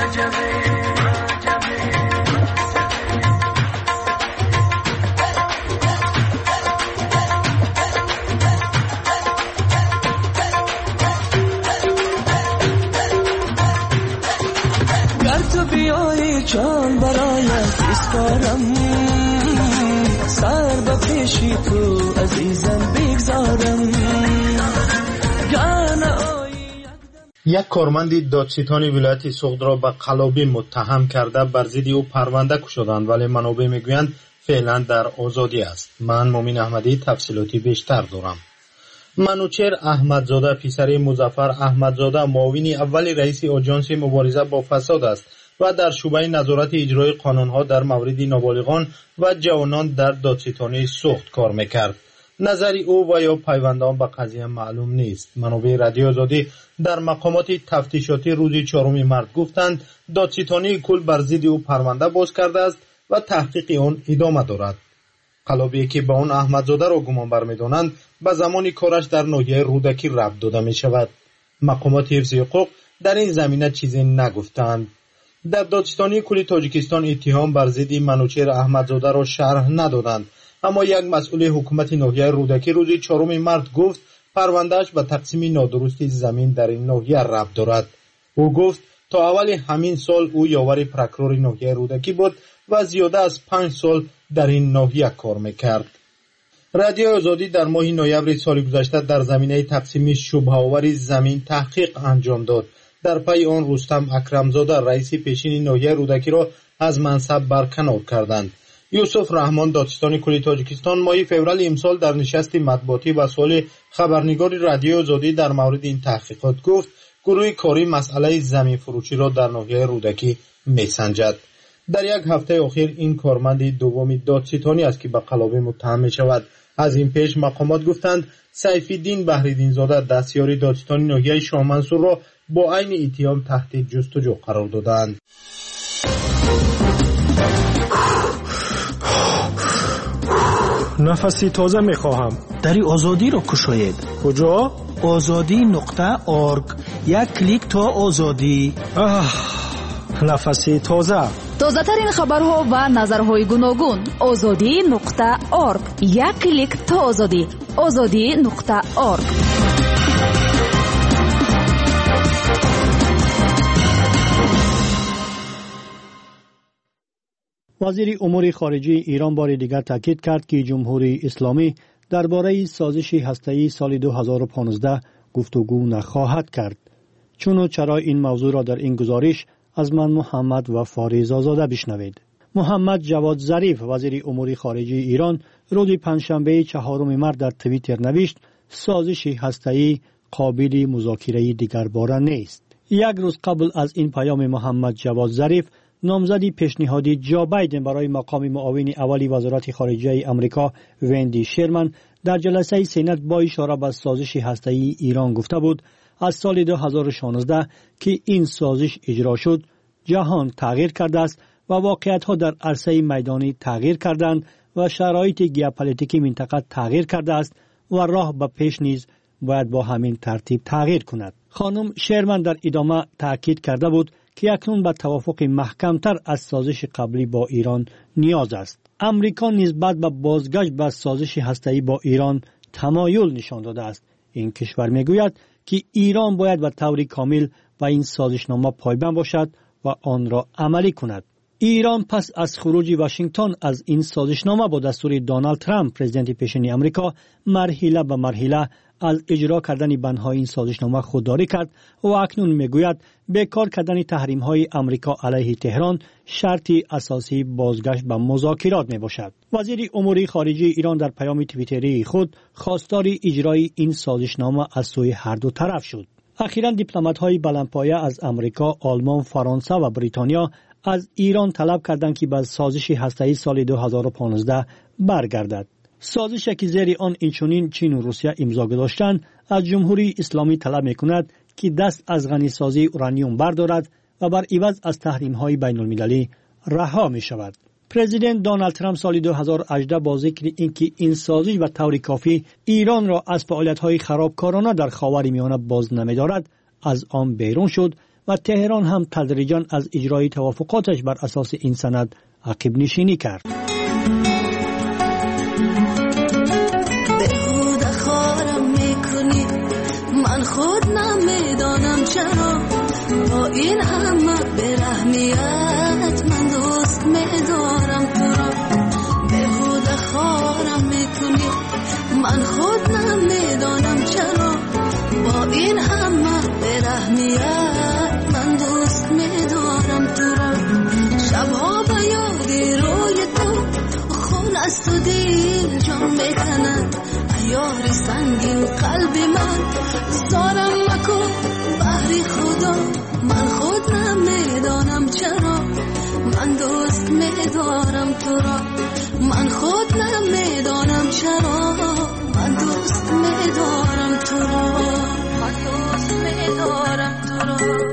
گر تو بیایی جان برایت اسپارم سر به پیشی تو عزیزم بگذارم یک کارمند دادستان ولایت سوخت را به قلابی متهم کرده بر ضد او پرونده گشودند ولی منابع میگویند فعلا در آزادی است. من مومین احمدی تفصیلاتی بیشتر دارم. منوچهر احمدزاده پسر مظفر احمدزاده معاون اول رئیس آژانس مبارزه با فساد است و در شعبه نظارت اجرای قانونها در مورد نابالغان و جوانان در دادستانی سوخت کار میکرد. نظر او و یا پیوندان به قضیه معلوم نیست. منابع رادیو آزادی در مقامات تفتیشاتی روز چهارم مارس گفتند دادستانی کل بر ضد او پرونده باز کرده است و تحقیق آن ادامه دارد. قلابی که به آن احمدزاده را گمان برمی‌دانند به زمان کارش در ناحیه رودکی ربط داده می شود. مقامات حفظ حقوق در این زمینه چیزی نگفتند. در دادستانی کل تاجیکستان اتهام بر ضد منوچهر احمدزاده را شرح ندادند، اما یک مسئول حکومت ناحیه رودکی روز چهارم مارس گفت پروندهش به تقسیم نادرست زمین در این ناحیه ربط دارد. او گفت تا اول همین سال او یاور پروکرور ناحیه رودکی بود و زیاده از پنج سال در این ناحیه کار میکرد. رادیو آزادی در ماه نوامبر سال گذشته در زمینه تقسیم شبهه‌آور زمین تحقیق انجام داد. در پی آن رستم اکرمزاده رئیس پیشین ناحیه رودکی را از منصب برکنار کردند. یوسف رحمان دادستان کل تاجیکستان ماه فوریه امسال در نشست مطبوعاتی و سوال خبرنگار رادیو آزادی در مورد این تحقیقات گفت گروه کاری مسئله زمین فروشی را در ناحیه رودکی میسنجد. در یک هفته اخیر این کارمند دوم دادستانی است که به قلابی متهم می شود. از این پیش مقامات گفتند سیفالدین بحرالدین زاده دستیار دادستانی ناحیه شاه منصور را با عین اتهام تحت جستجو قرار دادند. نفسی تازه می خواهم. دری آزادی را کشاید. کجا؟ آزادی نقطه آرگ. یک کلیک تا آزادی. آه، نفسی تازه. تازه ترین خبرها و نظرهای گوناگون. آزادی نقطه آرگ. یک کلیک تا آزادی. آزادی نقطه آرگ. وزیر امور خارجه ایران بار دیگر تاکید کرد که جمهوری اسلامی درباره سازش هسته‌ای سال دو هزار و پانزده گفتگو نخواهد کرد. چون و چرا این موضوع را در این گزارش از من محمد و فاریز آزاده بشنوید. محمد جواد ظریف وزیر امور خارجه ایران روز پنجشنبه چهارم مارس در توییتر نوشت سازش هسته‌ای قابل مذاکره دیگرباره نیست. یک روز قبل از این پیام محمد جواد ظریف نامزدی پیشنهادی جو بایدن برای مقام معاون اولی وزارت خارجه آمریکا وندی شرمن در جلسه سنت با اشاره به سازش هسته‌ای ایران گفته بود از سال دو هزار و شانزده که این سازش اجرا شد جهان تغییر کرده است و واقعیت‌ها در عرصه میدانی تغییر کردند و شرایط ژئوپلیتیکی منطقه تغییر کرده است و راه به پیش نیز باید با همین ترتیب تغییر کند. خانم شرمن در ادامه تاکید کرده بود که اکنون به توافق محکمتر از سازش قبلی با ایران نیاز است. امریکا نسبت به بازگشت به سازش هسته‌ای با ایران تمایل نشان داده است. این کشور میگوید که ایران باید به طور کامل به این سازشنامه پایبند باشد و آن را عملی کند. ایران پس از خروج واشنگتن از این سازشنامه با دستور دونالد ترامپ پرزیدنت پیشین آمریکا مرحله به مرحله از اجرا کردن بندهای این سازشنامه خودداری کرد و اکنون میگوید بیکار کردن تحریم‌های آمریکا علیه تهران شرطی اساسی بازگشت به مذاکرات میباشد. وزیر امور خارجه ایران در پیام توییتری خود خواستار اجرای این سازشنامه از سوی هر دو طرف شد. اخیراً دیپلمات‌های بلندپایه از آمریکا، آلمان، فرانسه و بریتانیا از ایران طلب کردند که به سازش هسته‌ای سال دو هزار و پانزده برگردد. سازشی که زیر آن اینچنین چین و روسیه امضا گذاشتند از جمهوری اسلامی طلب می‌کند که دست از غنیسازی اورانیوم بردارد و بر عوض از تحریم‌های بین‌المللی رها می‌شود. پرزیدنت دونالد ترامپ سال دو هزار و هجده با ذکر اینکه این سازش و طور کافی ایران را از فعالیت‌های خرابکارانه در خاورمیانه باز نمی‌دارد، از آن بیرون شد و تهران هم تدریجاً از اجرای توافقاتش بر اساس این سند عقب نشینی کرد. بهوده خارم میکنی، من خود نمیدانم چرا با این همه برحمیت من دوست میدارم تو را. بهوده خارم میکنی، من خود نمیدانم چرا با این همه برحمیت من دوست میدارم تو را. شبها به یادی روی تو خون از تو دل جان میکند، ایار سنگین قلب من زارم مکن بحری خدا. من خود نمیدانم چرا من دوست میدارم تو را. من خود نمیدانم چرا من دوست میدارم تو را. من دوست میدارم تو را.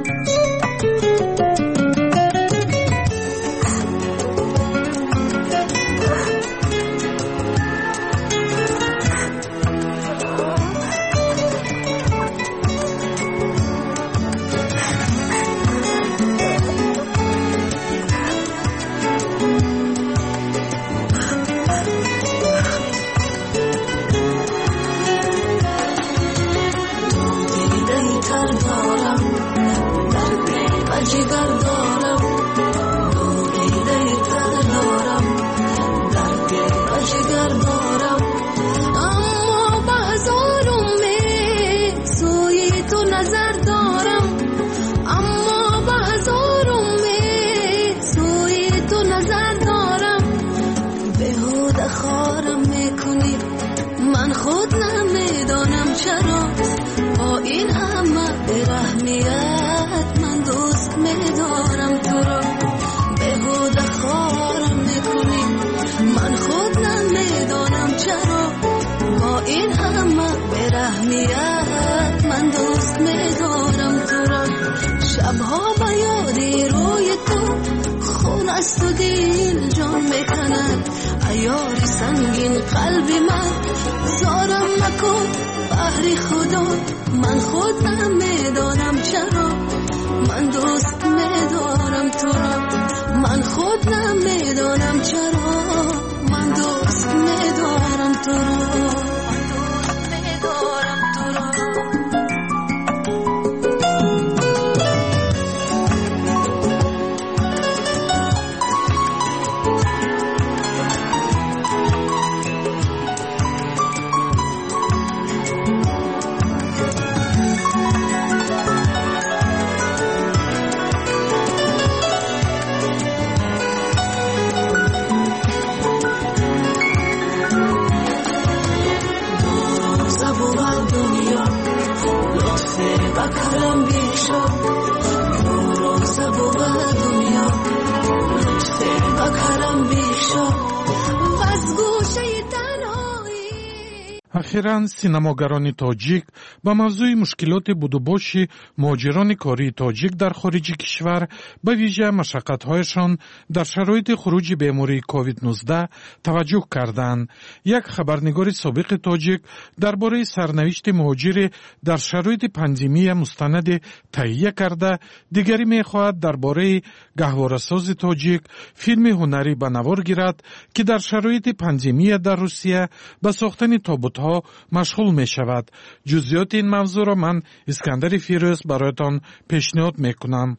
اخیراً سینماگران تاجیک با موضوع مشکلات بودوباش مهاجران کاری تاجیک در خارج کشور به ویژه مشقت‌هایشان در شرایط خروج بیماری کووید نوزده توجه کردند. یک خبرنگار سابق تاجیک درباره سرنوشت مهاجر در شرایط پاندمی مستند تهیه کرده، دیگری می‌خواهد درباره گهواره‌ساز تاجیک فیلم هنری به نوار گیرد که در شرایط پاندمی در روسیه به ساختن تابوت‌ها مشغول می شود. جزئیات این موضوع را من اسکندر فیروز برایتان پیشنهاد می کنم.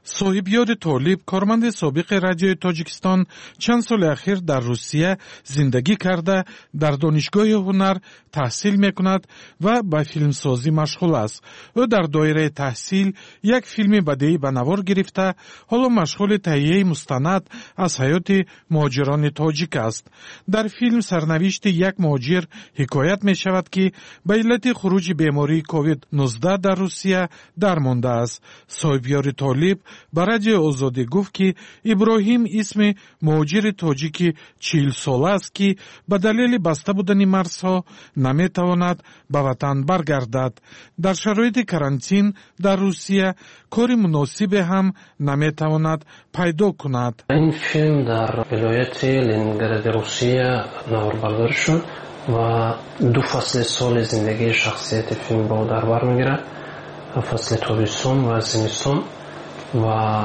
صاحبیار طالب کارمند سابق رادیوی تاجیکستان چند سال اخیر در روسیه زندگی کرده در دانشگاه هنر تحصیل میکند و به فیلمسازی مشغول است. او در دایره تحصیل یک فیلم بدیعی به نوار گرفته، حالا مشغول تهیه مستند از حیات مهاجران تاجیک است. در فیلم سرنوشت یک مهاجر حکایت می شود که به علت خروج بیماری کووید نوزده در روسیه درمانده است. صاحبیار طالب به رادیو آزادی گفت که ابراهیم اسم مهاجر تاجیکی چهل ساله است که به دلیل بسته بودن مرزها نمیتواند به وطن برگردد. در شرایط کرانتین در روسیه کار مناسب هم نمیتواند پیدا کند. این فیلم در ولایت لنینگراد روسیه نواربرداری شد و دو فصل سال زندگی شخصیت فیلم با در بر میگیرد، فصل تابستون و زمستون، و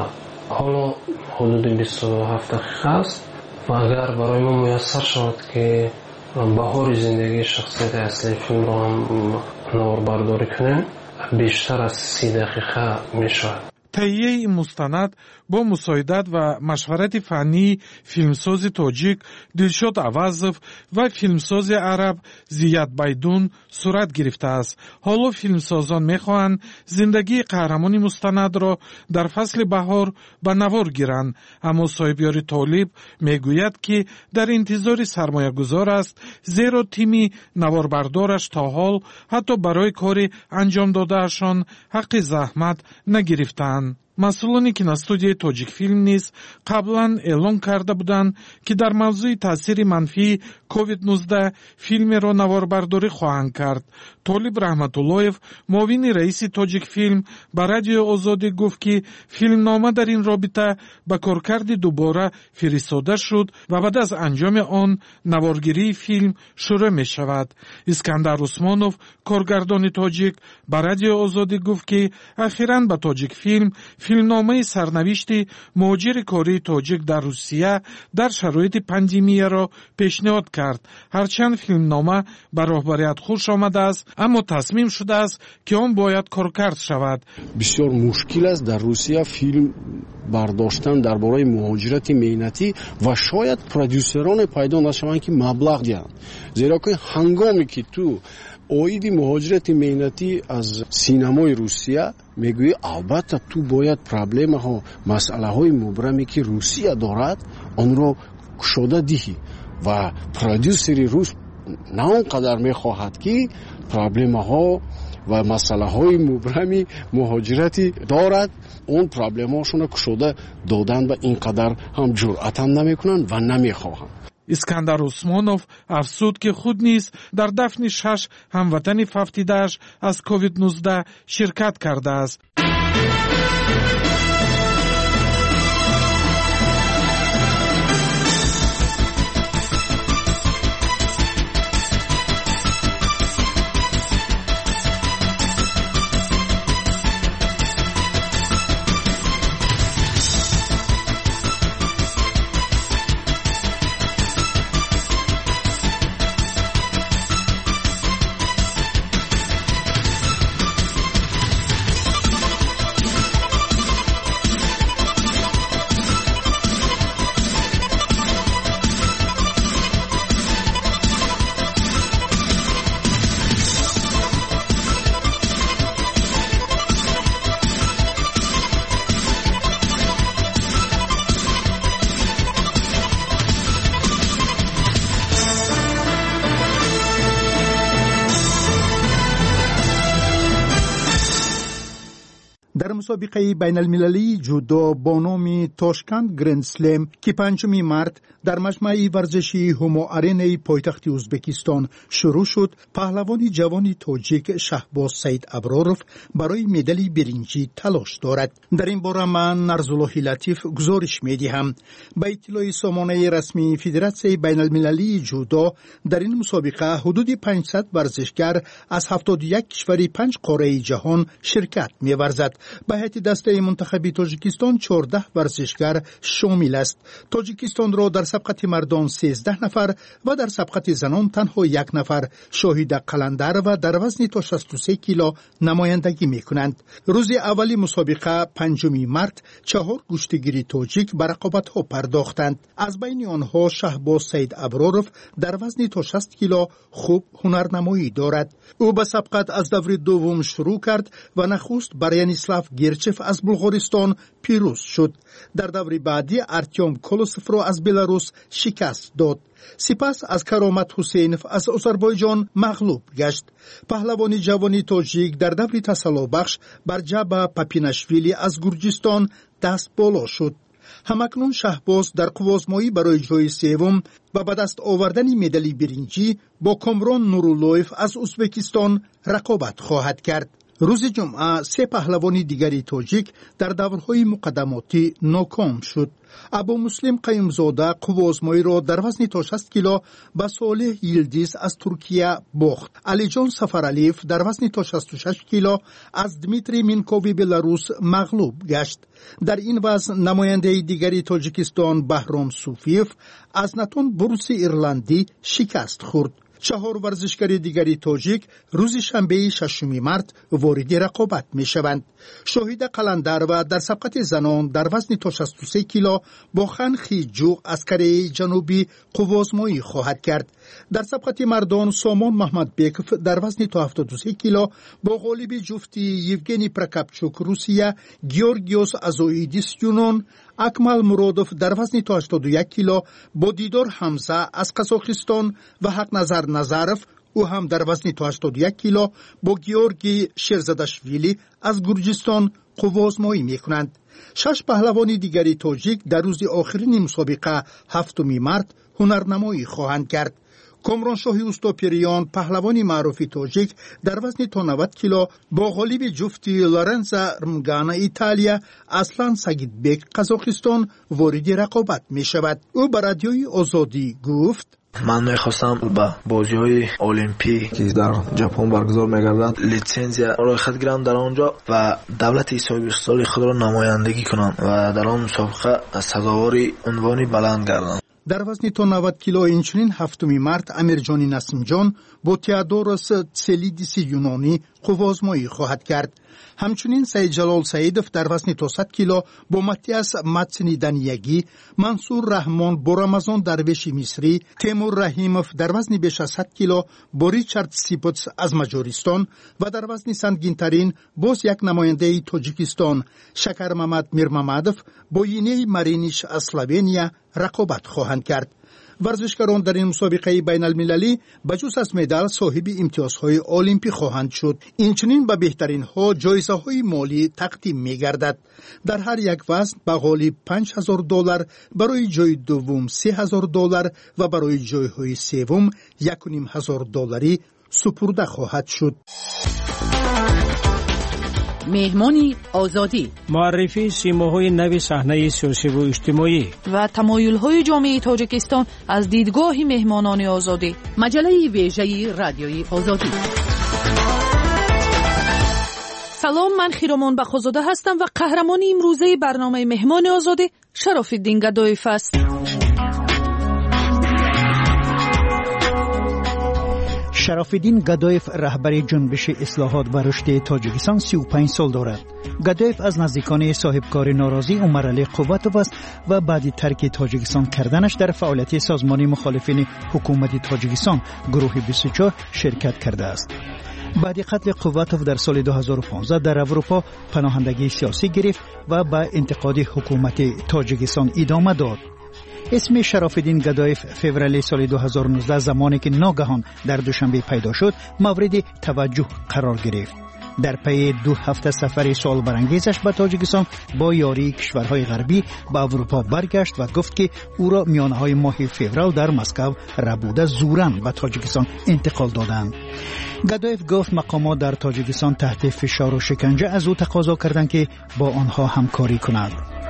حالا حدود بیست و هفت دقیقه است و اگر برای ما میسر شود که بهار زندگی شخصیت اصلی فیلم را هم نواربرداری کنیم بیشتر از سی دقیقه می شود. تهیه این مستند با مساعدت و مشورت فنی فیلمساز تاجیک دلشاد عوضов و فیلمساز عرب زیاد بایدون صورت گرفته است. حالا فیلمسازان میخواهند زندگی قهرمان مستند را در فصل بهار به نوار گیرند، اما صاحبیار طالب میگوید که در انتظار سرمایه گذار است، زیرا تیمی نواربردارش تا حال حتی برای کار انجام دادهشان حق زحمت نگرفتند. مسئولانی که استودیوی تاجیک فیلم نیز قبلا اعلان کرده بودند که در موضوع تاثیر منفی کووید نوزده فیلم را نواربرداری خواهند کرد. طالب رحمت اللهیف معاون رئیس تاجیک فیلم به رادیو آزادی گفت که فیلمنامه در این رابطه به کارکرد دوباره فرستاده شد و بعد از انجام آن نوارگیری فیلم شروع می شود. اسکندر عثمانوف کارگردان تاجیک به رادیو آزادی گفت که اخیراً به تاجیک فیلم فیلمنامه سرنوشت مهاجر کاری تاجیک در روسیه در شرایط پاندمی را پیشنهاد کرد. هرچند فیلمنامه به راهبریت خوش آمده است، اما تصمیم شده است که آن باید کارکرد شود. بسیار مشکل است در روسیه فیلم برداشتن درباره مهاجرت مهنتی و شاید پرودوسران پیدا نشوند که مبلغ دهند، زیرا که هنگامی که تو اویدی مهاجرت مهنتی از سینمای روسیه میگویی البته تو باید پرابلم ها مسئله های مبرمی که روسیه دارد آن را کشاده دهی و پرودوسری روس نه اونقدر میخواهد که پرابلم ها و مسئله های مبرمی مهاجرتی دارد اون پرابلم هاشون کشاده دادن و اینقدر هم جرأت هم نمیکنن و نمیخواهند. اسکندر عثمانوف افسود که خود نیز در دفن شش هموطن فوتیده‌اش از کووید نوزده شرکت کرده است. در مسابقه بین المللی جودو با نام تاشکند گرند سلم که پنجم مارت در مجمع ورزشی هومو آرینای پایتخت ازبکستان شروع شد، پهلوان جوان تاجیک شهباز سید ابراروف برای مدال برنجی تلاش دارد. در این باره من نرزالله لطیف گزارش میدهم. به اطلاع سامانه رسمی فدراسیون بین المللی جودو در این مسابقه حدود پانصد ورزشگر از هفتاد و یک کشور پنج قاره جهان شرکت می‌ورزد. به هیئت دسته منتخبی تاجیکستان چهارده ورزشگر شامل است. تاجیکستان را در سبقت مردان سیزده نفر و در سبقت زنان تنها یک نفر شاهد قلندر و در وزن تا شصت و سه کیلو نمایندگی می کنند. روز اولی مسابقه پنجم مارس چهار گشتگیری تاجیک به رقابت ها پرداختند. از بین آنها شهباز سید ابرارف در وزن تا شصت کیلو خوب هنرنمایی دارد. او به سبقت از دور دوم شروع کرد و نخست برانیسلاف گرچف از بلغارستان پیروز شد. در دور بعدی ارتیوم کولوسف را از بلاروس شکست داد. سپس از کرامت حسینف از آذربایجان مغلوب گشت. پهلوان جوانی تاجیک در دور تسلا بخش بر جبه پپیناشویلی از گرجستان دست بالا شد. همکنون شهباز در قوازمایی برای جای سوم و به دست آوردن مدال برنجی با کامران نورولویف از ازبکستان رقابت خواهد کرد. روز جمعه سه پهلوان دیگری تاجیک در دورهای مقدماتی ناکام شد. ابو مسلم قیمزاده قوازمایی را در وزن تا شصت کیلو به صالح یلدیز از ترکیه باخت. علی جان سفرعلیف در وزن تا شصت و شش کیلو از دمیتری مینکووی بلاروس مغلوب گشت. در این وزن نماینده دیگری تاجیکستان بهرام صوفیف از نتون بورس ایرلندی شکست خورد. چهار ورزشکار دیگری تاجیک روز شنبه ششم مارس وارد رقابت می شوند. شاهد قلندر و در سبقت زنان در وزن تا شصت و سه کیلو با خنخی جوغ از کره جنوبی قوازمایی خواهد کرد. در سبقت مردان سامان محمد بیکف در وزن تا هفتاد و سه کیلو با غالب جفتی یوگنی پرکاپچوک روسیه، گیورگیوس ازوئیدیس یونان، اکمل مرادوف در وزن تا هشتاد و یک کیلو با دیدار حمزه از قزاقستان و حق نظر نظرف او هم در وزن تا هشتاد و یک کیلو با گیورگی شیرزاداشویلی از گرجستان قوازمایی می کنند. شش پهلوان دیگری تاجیک در روز آخرین مسابقه هفتم مارس هنرنمایی خواهند کرد. کامران شاهی اوستاپیریان پهلوان معروف تاجیک در وزن تا نود کیلو با غالب جفتی لارنزا رمگانا ایتالیا اصلان سگیدبک قزاقستان وارد رقابت می شود. او به رادیوی آزادی گفت: من میخواستم با بازی های المپی که در ژاپن برگزار میگردند لیسانسیا را خود گیرم در آنجا و دولت صاحب خود را نمایندگی کنم و در آن مسابقه سزاوار عنوان بلند گردم. در وزن تا نود کیلو اینچنین هفتم مارس امیرجانی نسیمجان با تیادوروس تسلیدیس یونانی قوازمایی خواهد کرد. همچنین سید جلال سیدف در وزن تا صد کیلو با متیاس متسنی دنیگی، منصور رحمان با رمضان درویش مصری، تیمور رحیمف در وزن بیش از صد کیلو با ریچارد سیپوتس از مجارستان و در وزن سنگینترین باز یک نماینده تاجیکستان شکر محمد میرممدف با یینه مرینیش از اسلوونیا رقابت خواهند کرد. ورزشکاران در این مسابقه بین المللی بجز از مدال صاحب امتیازهای المپی خواهند شد. اینچنین به بهترین ها جایزه های مالی تقدیم می گردد. در هر یک وزن به غالب پنج هزار دلار، برای جای دوم سه هزار دلار و برای جای های سوم یک و نیم هزار دلاری سپرده خواهد شد. مهمانی آزادی، معرفی سیماهای نوی صحنه سیاسی و اجتماعی و تمایل‌های جامعه تاجیکستان از دیدگاه مهمانان آزادی. مجله ویژه رادیوی آزادی. سلام، من خیرومان بخوزاده هستم و قهرمان امروزه برنامه مهمان آزادی شراف‌الدین گدایف است. شراف‌الدین گدایف رهبر جنبش اصلاحات و رشد تاجیکستان سی و پنج سال دارد. گدایف از نزدیکان صاحبکار ناراضی عمرعلی قوتوف است و بعد ترک تاجیکستان کردنش در فعالیت سازمان مخالفین حکومت تاجیکستان گروه بیست و چهار شرکت کرده است. بعد قتل قوتوف در سال دو هزار و پانزده در اروپا پناهندگی سیاسی گرفت و به انتقاد حکومت تاجیکستان ادامه داد. اسم شراف‌الدین گدایف فوریه سال دو هزار و نوزده زمانی که ناگهان در دوشنبه پیدا شد مورد توجه قرار گرفت. در پی دو هفته سفر سوال برانگیزش به تاجیکستان با یاری کشورهای غربی به اروپا برگشت و گفت که او را میانهای ماه فوریه در مسکو ربوده زوراً به تاجیکستان انتقال دادند. گدایف گفت مقامات در تاجیکستان تحت فشار و شکنجه از او تقاضا کردند که با آنها همکاری کند.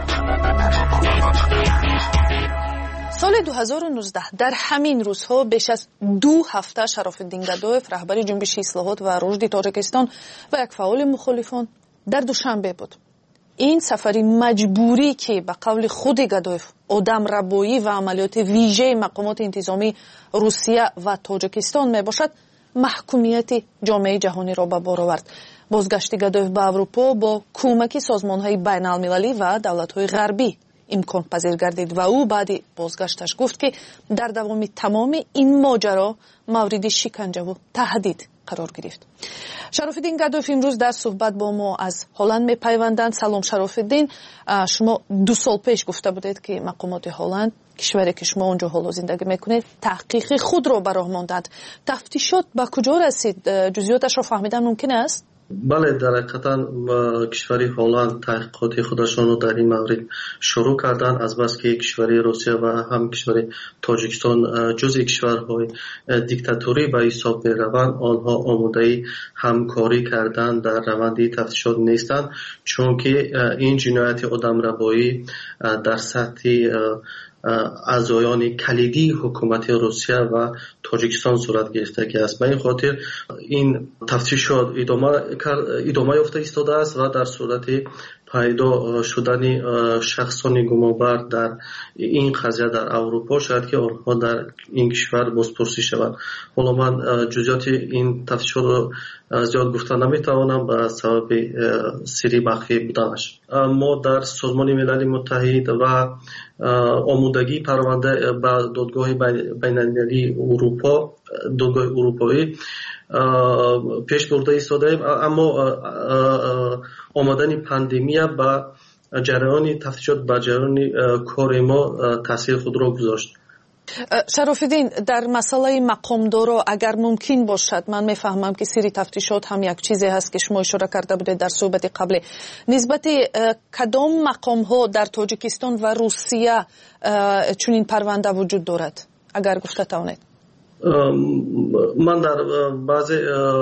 سال دو هزار و نوزده در همین روزها بیش از دو هفته شراف‌الدین گدایف رهبر جنبش اصلاحات و رشد تاجیکستان و یک فعال مخالفان در دوشنبه بود. این سفری مجبوری که به قول خود گادویف آدم ربایی و عملیات ویژه مقامات انتظامی روسیه و تاجیکستان می باشد، محکومیت جامعه جهانی را به بار آورد. بازگشت گادویف به اروپا با کمک سازمان‌های بین‌المللی و دولت‌های غربی امکان پذیر گردید و او بعد بازگشتش گفت که در دوام تمام این ماجرا مورد شکنجه و تهدید قرار گرفت. شرافالدین گادویف امروز در صحبت با ما از هلند میپیوندند. سلام شرافالدین، شما دو سال پیش گفته بودید که مقامات هلند، کشوری که شما اونجا حالا زندگی میکنید، تحقیق خود را به راه ماندند. تفتیشات به کجا رسید؟ جزئیاتش را فهمیدن ممکن است؟ بله، در حقیقت کشوری هلند تحقیقات خودشان رو در این مورد شروع کردن، از بس که کشوری روسیه و هم کشوری تاجیکستان جزء کشورهای دیکتاتوری به حساب میروند، آنها آماده همکاری کردن در روند تفتیشات نیستند، چون که این جنایت آدمربایی در سطح اعضایان کلیدی حکومت روسیه و تاجیکستان صورت گرفتگی است. به این خاطر این تفتیشات ادامه ادامه یافته ایستاده است و در صورت پیدا شدن شخصان گمانبر در این قضیه در اروپا شاید که آنها در این کشور بازپرسی شوند. حالا من جزئیات این تفتیشات رو زیاد گفتن نمیتوانم به سبب سری مخفی بودنش. ما در سازمان ملل متحد و آمادگی پرونده به دادگاه بین‌المللی اروپا، دادگاه اروپایی پیش برده ایستادیم، اما آمدن پاندمی به جریان تفتیشات به جریان کار ما تاثیر خود را گذاشت. شرافالدین، در مسئله مقامدارا اگر ممکن باشد، من میفهمم که سری تفتیشات هم یک چیزی هست که شما اشاره کرده بودید در صحبت قبلی، نسبت کدام مقام ها در تاجیکستان و روسیه چنین پرونده وجود دارد اگر گفته توانید؟ من در بعضی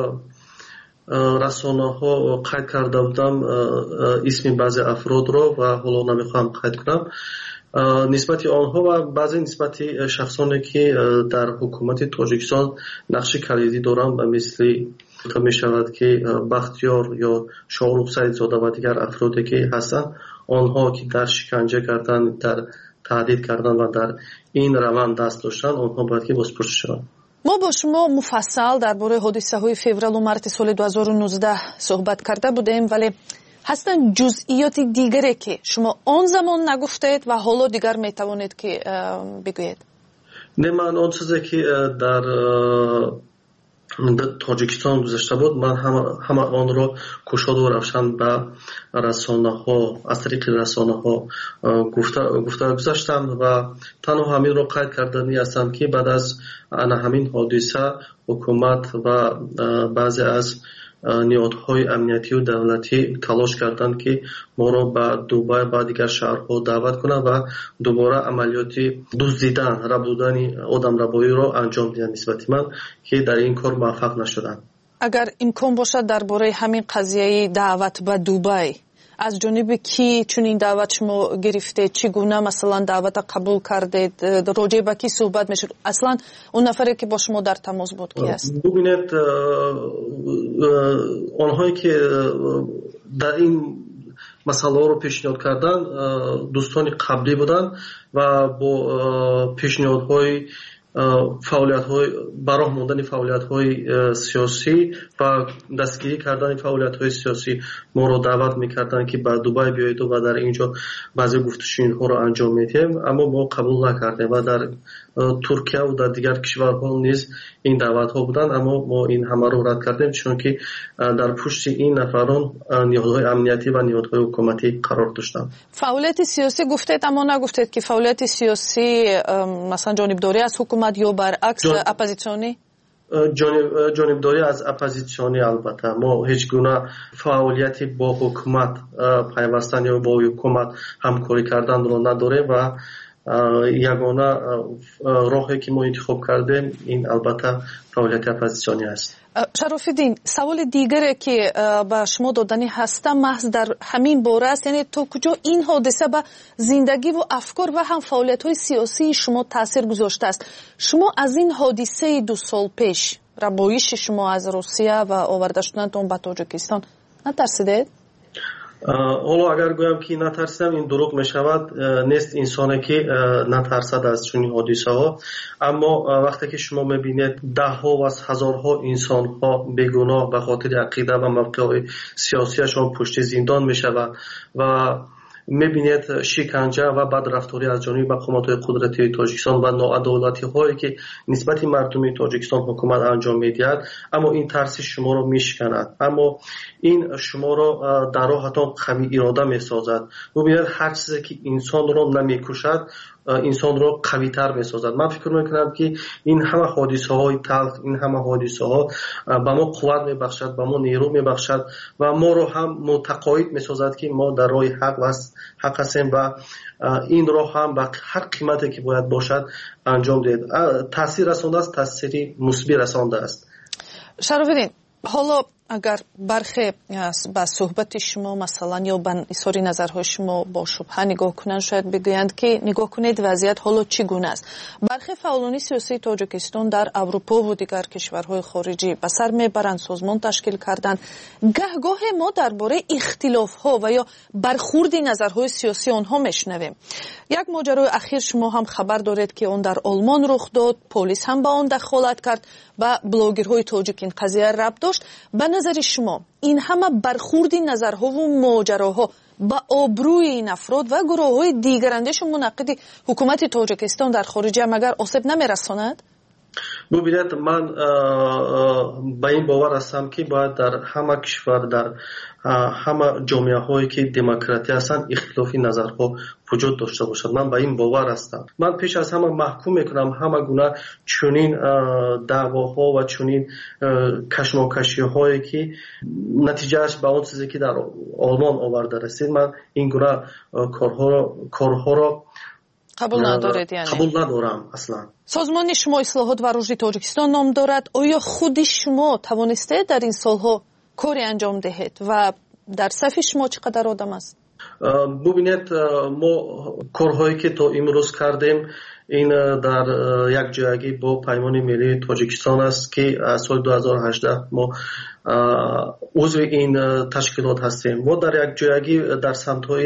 رسانه ها قید کرده بودم اسم بعضی افراد را و حالا نمیخوام قید کنم. نسبت آنها و بعضی نسبت شخصانی که در حکومت تاجیکستان نقش کلیدی دارند و مثل می شود که بختیار یا شاهرخ سیدزاده و دیگر افرادی که هستند، آنها که در شکنجه کردن، در تهدید کردن و در این روند دست داشتن، آنها باید که بازپرسی شوند. ما با شما مفصل درباره حادثه های فوریه و مارس سال دو هزار و نوزده صحبت کرده بودیم، ولی هستن جزئیات دیگری که شما آن زمان نگفتید و حالا دیگر میتوانید که بگویید؟ نه، من آن چیزی که در تاجیکستان گذشته بود، من همه آن را گشاد و روشن به رسانه ها، از طریق رسانه ها گفته گفته گذاشتم و تنها همین را قید کردنی هستم که بعد از همین حادثه حکومت و بعضی از نیازهای امنیتی و دولتی تلاش کردند که ما را به دوباره و دیگر شهرها دعوت کنند و دوباره عملیات دزدیدن، ربودن آدمربایی را انجام دهند نسبت من، که در این کار موفق نشدند. اگر امکان باشد درباره همین قضیه دعوت به دبی، از جانب کی چون این دعوت شما گرفته، چگونه مثلا دعوت قبول کردید، راجع به کی صحبت میشه، اصلا اون نفری که با شما در تماس بود کی است؟ ببینید، آنهایی که در این مسئله رو پیشنهاد کردن دوستان قبلی بودن و با پیشنهادهای فعالیت‌های برای ماندن فعالیت‌های سیاسی و دستگیری کردن فعالیت‌های سیاسی ما رو دعوت می‌کردن که به دبی بیایید و در اینجا بعضی گفتگوها رو انجام میدیم، اما ما قبول نکردیم و در ترکیه و در دیگر کشورها نیز این دعوت‌ها بودن، اما ما این همه رو رد کردیم، چون که در پشت این نفران نیازهای امنیتی و نیازهای حکومتی قرار داشتند. فعالیت سیاسی گفتید، اما نگفتید که فعالیت سیاسی مثلا جانبداری از حکومت یا برعکس اپوزیسیونی؟ جانب جانبداری از اپوزیسیونی. البته ما هیچ گونه فعالیتی با حکومت پیوستن یا با حکومت همکاری کردن رو نداریم و یگانه راهی که ما انتخاب کردیم این البته فعالیت اپوزیسیونی است. شرافالدین، سوال دیگری که به شما دادنی هست محض در همین باره است، یعنی تا کجا این حادثه به زندگی و افکار و هم فعالیت‌های سیاسی شما تاثیر گذاشته است؟ شما از این حادثه دو سال پیش، ربایش شما از روسیه و آورده شدنتون به تاجیکستان، نترسیدید؟ ҳоло агар гӯям ки натарсидам, ин дурӯғ мешавад. Нест инсоне ки натарсад аз чунин ҳодисаҳо. Аммо вақте ки шумо мебинед даҳҳо ва ҳазорҳо инсонҳо бегуноҳ ба хотири ақида ва мавқеҳои сиёсияшон пушти зиндон мешаванд ва мебинед шиканҷа ва бадрафторӣ аз ҷониби мақомотҳои қудратии Тоҷикистон ва ноадолатиҳое ки нисбати мардуми Тоҷикистон ҳукумат анҷом медиҳад, аммо ин тарси шуморо мешиканад. Аммо ин шуморо дар роҳатон қавӣ ирода месозад. бубинед ҳар чизе ки инсонро намекушад, инсонро қавитар месозад. Ман фикр мекунам ки ин ҳама ҳодисаҳои талх, ин ҳама ҳодисаҳо ба мо қувват мебахшад, ба мо нерӯ мебахшад ва моро ҳам мутақоид месозад ки мо дар роҳи ҳақ ҳақ ҳастем ва ин роҳ ҳам ба ҳар қимате ки бояд бошад анҷом диҳед. таъсир расондааст, таъсири мусбӣ расондааст. Шарофиддин, ҳоло агар бархе ба суҳбати шумо масалан ё ба изҳори назарҳои шумо бо шубҳа нигоҳ кунанд, шояд бигӯянд ки нигоҳ кунед вазъият ҳоло чӣ гуна аст. Бархе фаъолони сиёсии Тоҷикистон дар Аврупову дигар кишварҳои хориҷӣ ба сар мебаранд, созмон ташкил карданд. гаҳгоҳе мо дар бораи ихтилофҳо ва ё бархурди назарҳои сиёсии онҳо мешнавем. як моҷарои ахир шумо ҳам хабар доред ки он дар Олмон рух дод, полис ҳам ба он дахолат кард ва блогерҳои тоҷик ин қазия рабт дошт. ба назари шумо ин ҳама бархурди назарҳову моҷароҳо ба обрӯи ин афрод ва гурӯҳҳои дигарандешу мунаққиди ҳукумати Тоҷикистон дар хориҷа магар осеб намерасонад? бубинед, ман ба ин бовар ҳастам ки бояд дар ҳама кишвар, дар ҳама ҷомеаҳое ки демократия ҳастанд ихтилофи назарҳо вуҷуд дошта бошад. Ман ба ин бовар ҳастам. Ман пеш аз ҳама маҳкум мекунам ҳама гуна чунин даъвоҳо ва чунин кашмокашиҳое ки натиҷааш ба он чизе ки дар Олмон оварда расид, ман ин гуна корҳоро қабул надоред? яъне қабул надорам аслан. созмони шумо ислоҳот ва рушди Тоҷикистон ном дорад. оё худи шумо тавонистед дар ин солҳо коре анҷом диҳед ва дар сафи шумо чӣ қадар одам аст? бубинед, мо корҳое ки то имрӯз кардем, ин дар якҷоягӣ бо Паймони Миллии Тоҷикистон аст ки аз соли ду ҳазору ҳаждаҳ мо узви ин ташкилот ҳастем. мо дар якҷоягӣ дар самтҳои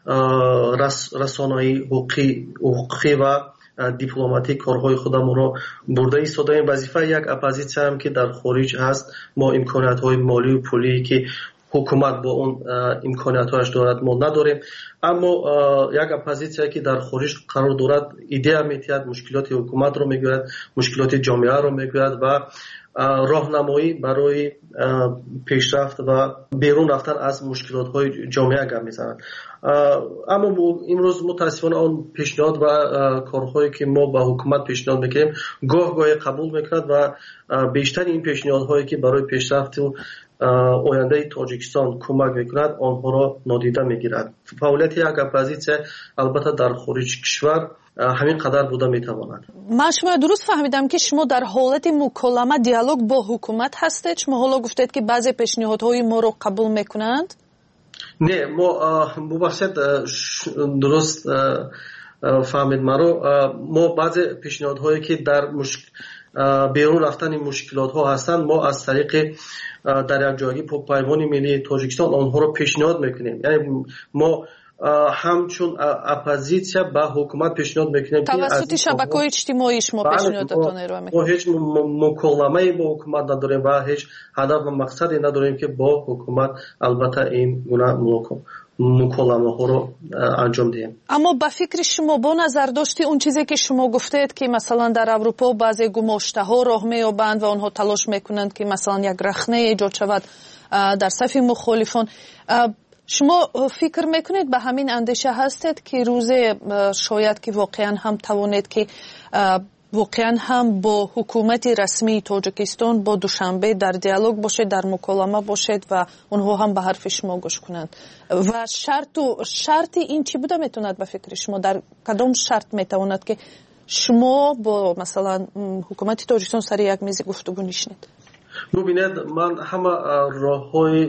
расонаӣ, ҳуқуқӣ ва дипломатӣ корҳои худамонро бурда истодаем. вазифаи як оппозитсияам ки дар хориҷ ҳаст, мо имкониятҳои молию пулие ки ҳукумат бо он имкониятҳояш дорад мо надорем. аммо як оппозитсия ки дар хориҷ қарор дорад, идея метиҳад, мушкилоти ҳукуматро мегӯяд, мушкилоти ҷомеаро мегӯяд ва роҳнамоӣ барои пешрафт ва берун рафтан аз мушкилотҳои ҷомеа гап мезанад. аммо имрӯз мутаассифона он пешниҳод ва корҳое ки мо ба ҳукумат пешниҳод мекунем гоҳ гоҳе қабул мекунад ва бештари ин пешниҳодҳое ки барои пешрафти ояндаи Тоҷикистон кӯмак мекунад, онҳоро нодида мегирад. фаъолияти як оппозитсия албатта дар хориҷи кишвар ҳамин қадар буда метавонад. ман шумо дуруст фаҳмидам ки шумо дар ҳолати муколама, диалог бо ҳукумат ҳастед. шумо ҳоло гуфтед ки баъзе пешниҳодҳои моро қабул мекунанд? не, мо бубахшед, дуруст фаҳмед маро. мо баъзе пешниҳодҳое ки дар берун рафтани мушкилотҳо ҳастанд, мо аз тариқи дар якҷоягӣ Паймони Миллии Тоҷикистон онҳоро пешниҳод мекунем. яъне мо ҳамчун оппозитсия ба ҳукумат пешниҳод мекунем ки тавассути шабакаҳои иҷтимоӣ шумо пешниҳодатон эро мекунед. мо ҳеҷ муколамае бо ҳукумат надорем ва ҳеҷ ҳадаф ва мақсаде надорем ки бо ҳукумат албатта ин гуна муколамаҳоро анҷом диҳем. аммо ба фикри шумо бо назардошти он чизе ки шумо гуфтед ки масалан дар Аврупо баъзе гумоштаҳо роҳ меёбанд ва онҳо талош мекунанд ки масалан як рахнае эҷод шавад дар сафи мухолифон, шумо фикр мекунед ба ҳамин андеша ҳастед ки рӯзе шояд ки воқеан ҳам тавонед ки воқеан ҳам бо ҳукумати расмии Тоҷикистон бо Душанбе дар диалог бошед, дар муколама бошед ва онҳо ҳам ба ҳарфи шумо гӯш кунанд? ва шарту шарти ин чӣ буда метавонад ба фикри шумо? дар кадом шарт метавонад ки шумо бо масалан ҳукумати Тоҷикистон сари як мези гуфтугӯ нишинед? бубинед, ман ҳама роҳҳои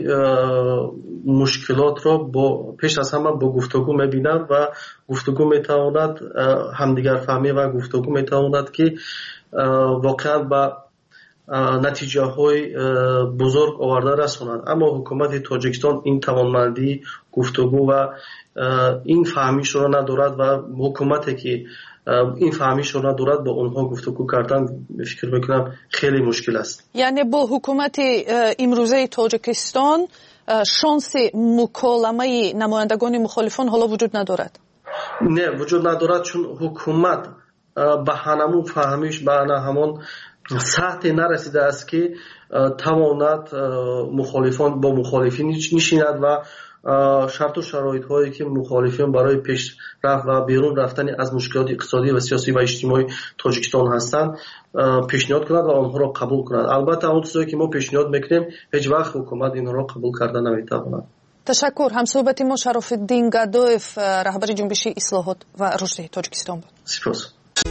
мушкилотро бо пеш аз ҳама бо гуфтугӯ мебинам ва гуфтугӯ метавонад ҳамдигарфаҳмӣ ва гуфтугӯ метавонад ки воқеан ба натиҷаҳои бузург оварда расонанд. Аммо ҳукумати Тоҷикистон ин тавонмандӣ гуфтугӯ ва ин фаҳмишро надорад ва ҳукумате ки ин фаҳмишро надорад бо онҳо гуфтугӯ кардан фикр мекунам хеле мушкил аст. яъне бо ҳукумати имрӯзаи Тоҷикистон шонси муколамаи намояндагони мухолифон ҳоло вуҷуд надорад? Не, вуҷуд надорад, чун ҳукумат ба ҳамон фаҳмиш ба ҳамон сатҳе нарасидааст ки тавонад мухолифон бо мухолифин нишинад ва шарту шароитҳое ки мухолифин барои пешрафт ва берун рафтани аз мушкилоти иқтисодӣ ва сиёсӣ ва иҷтимоии Тоҷикистон ҳастанд пешниҳод кунад ва онҳоро қабул кунад. Албатта он чизое ки мо пешниҳод мекунем ҳеҷ вақт ҳукумат инҳоро қабул карда наметавонад. ташаккур. ҳамсӯҳбати мо Шарофиддин Гадоев, раҳбари ҷунбиши ислоҳот ва рушди Тоҷикистон буд. сипос.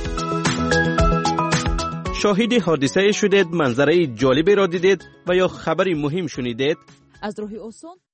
شاهد حادثه شدید، منظره جالبی را دیدید و یا خبری مهم شنیدید؟ از راه آسان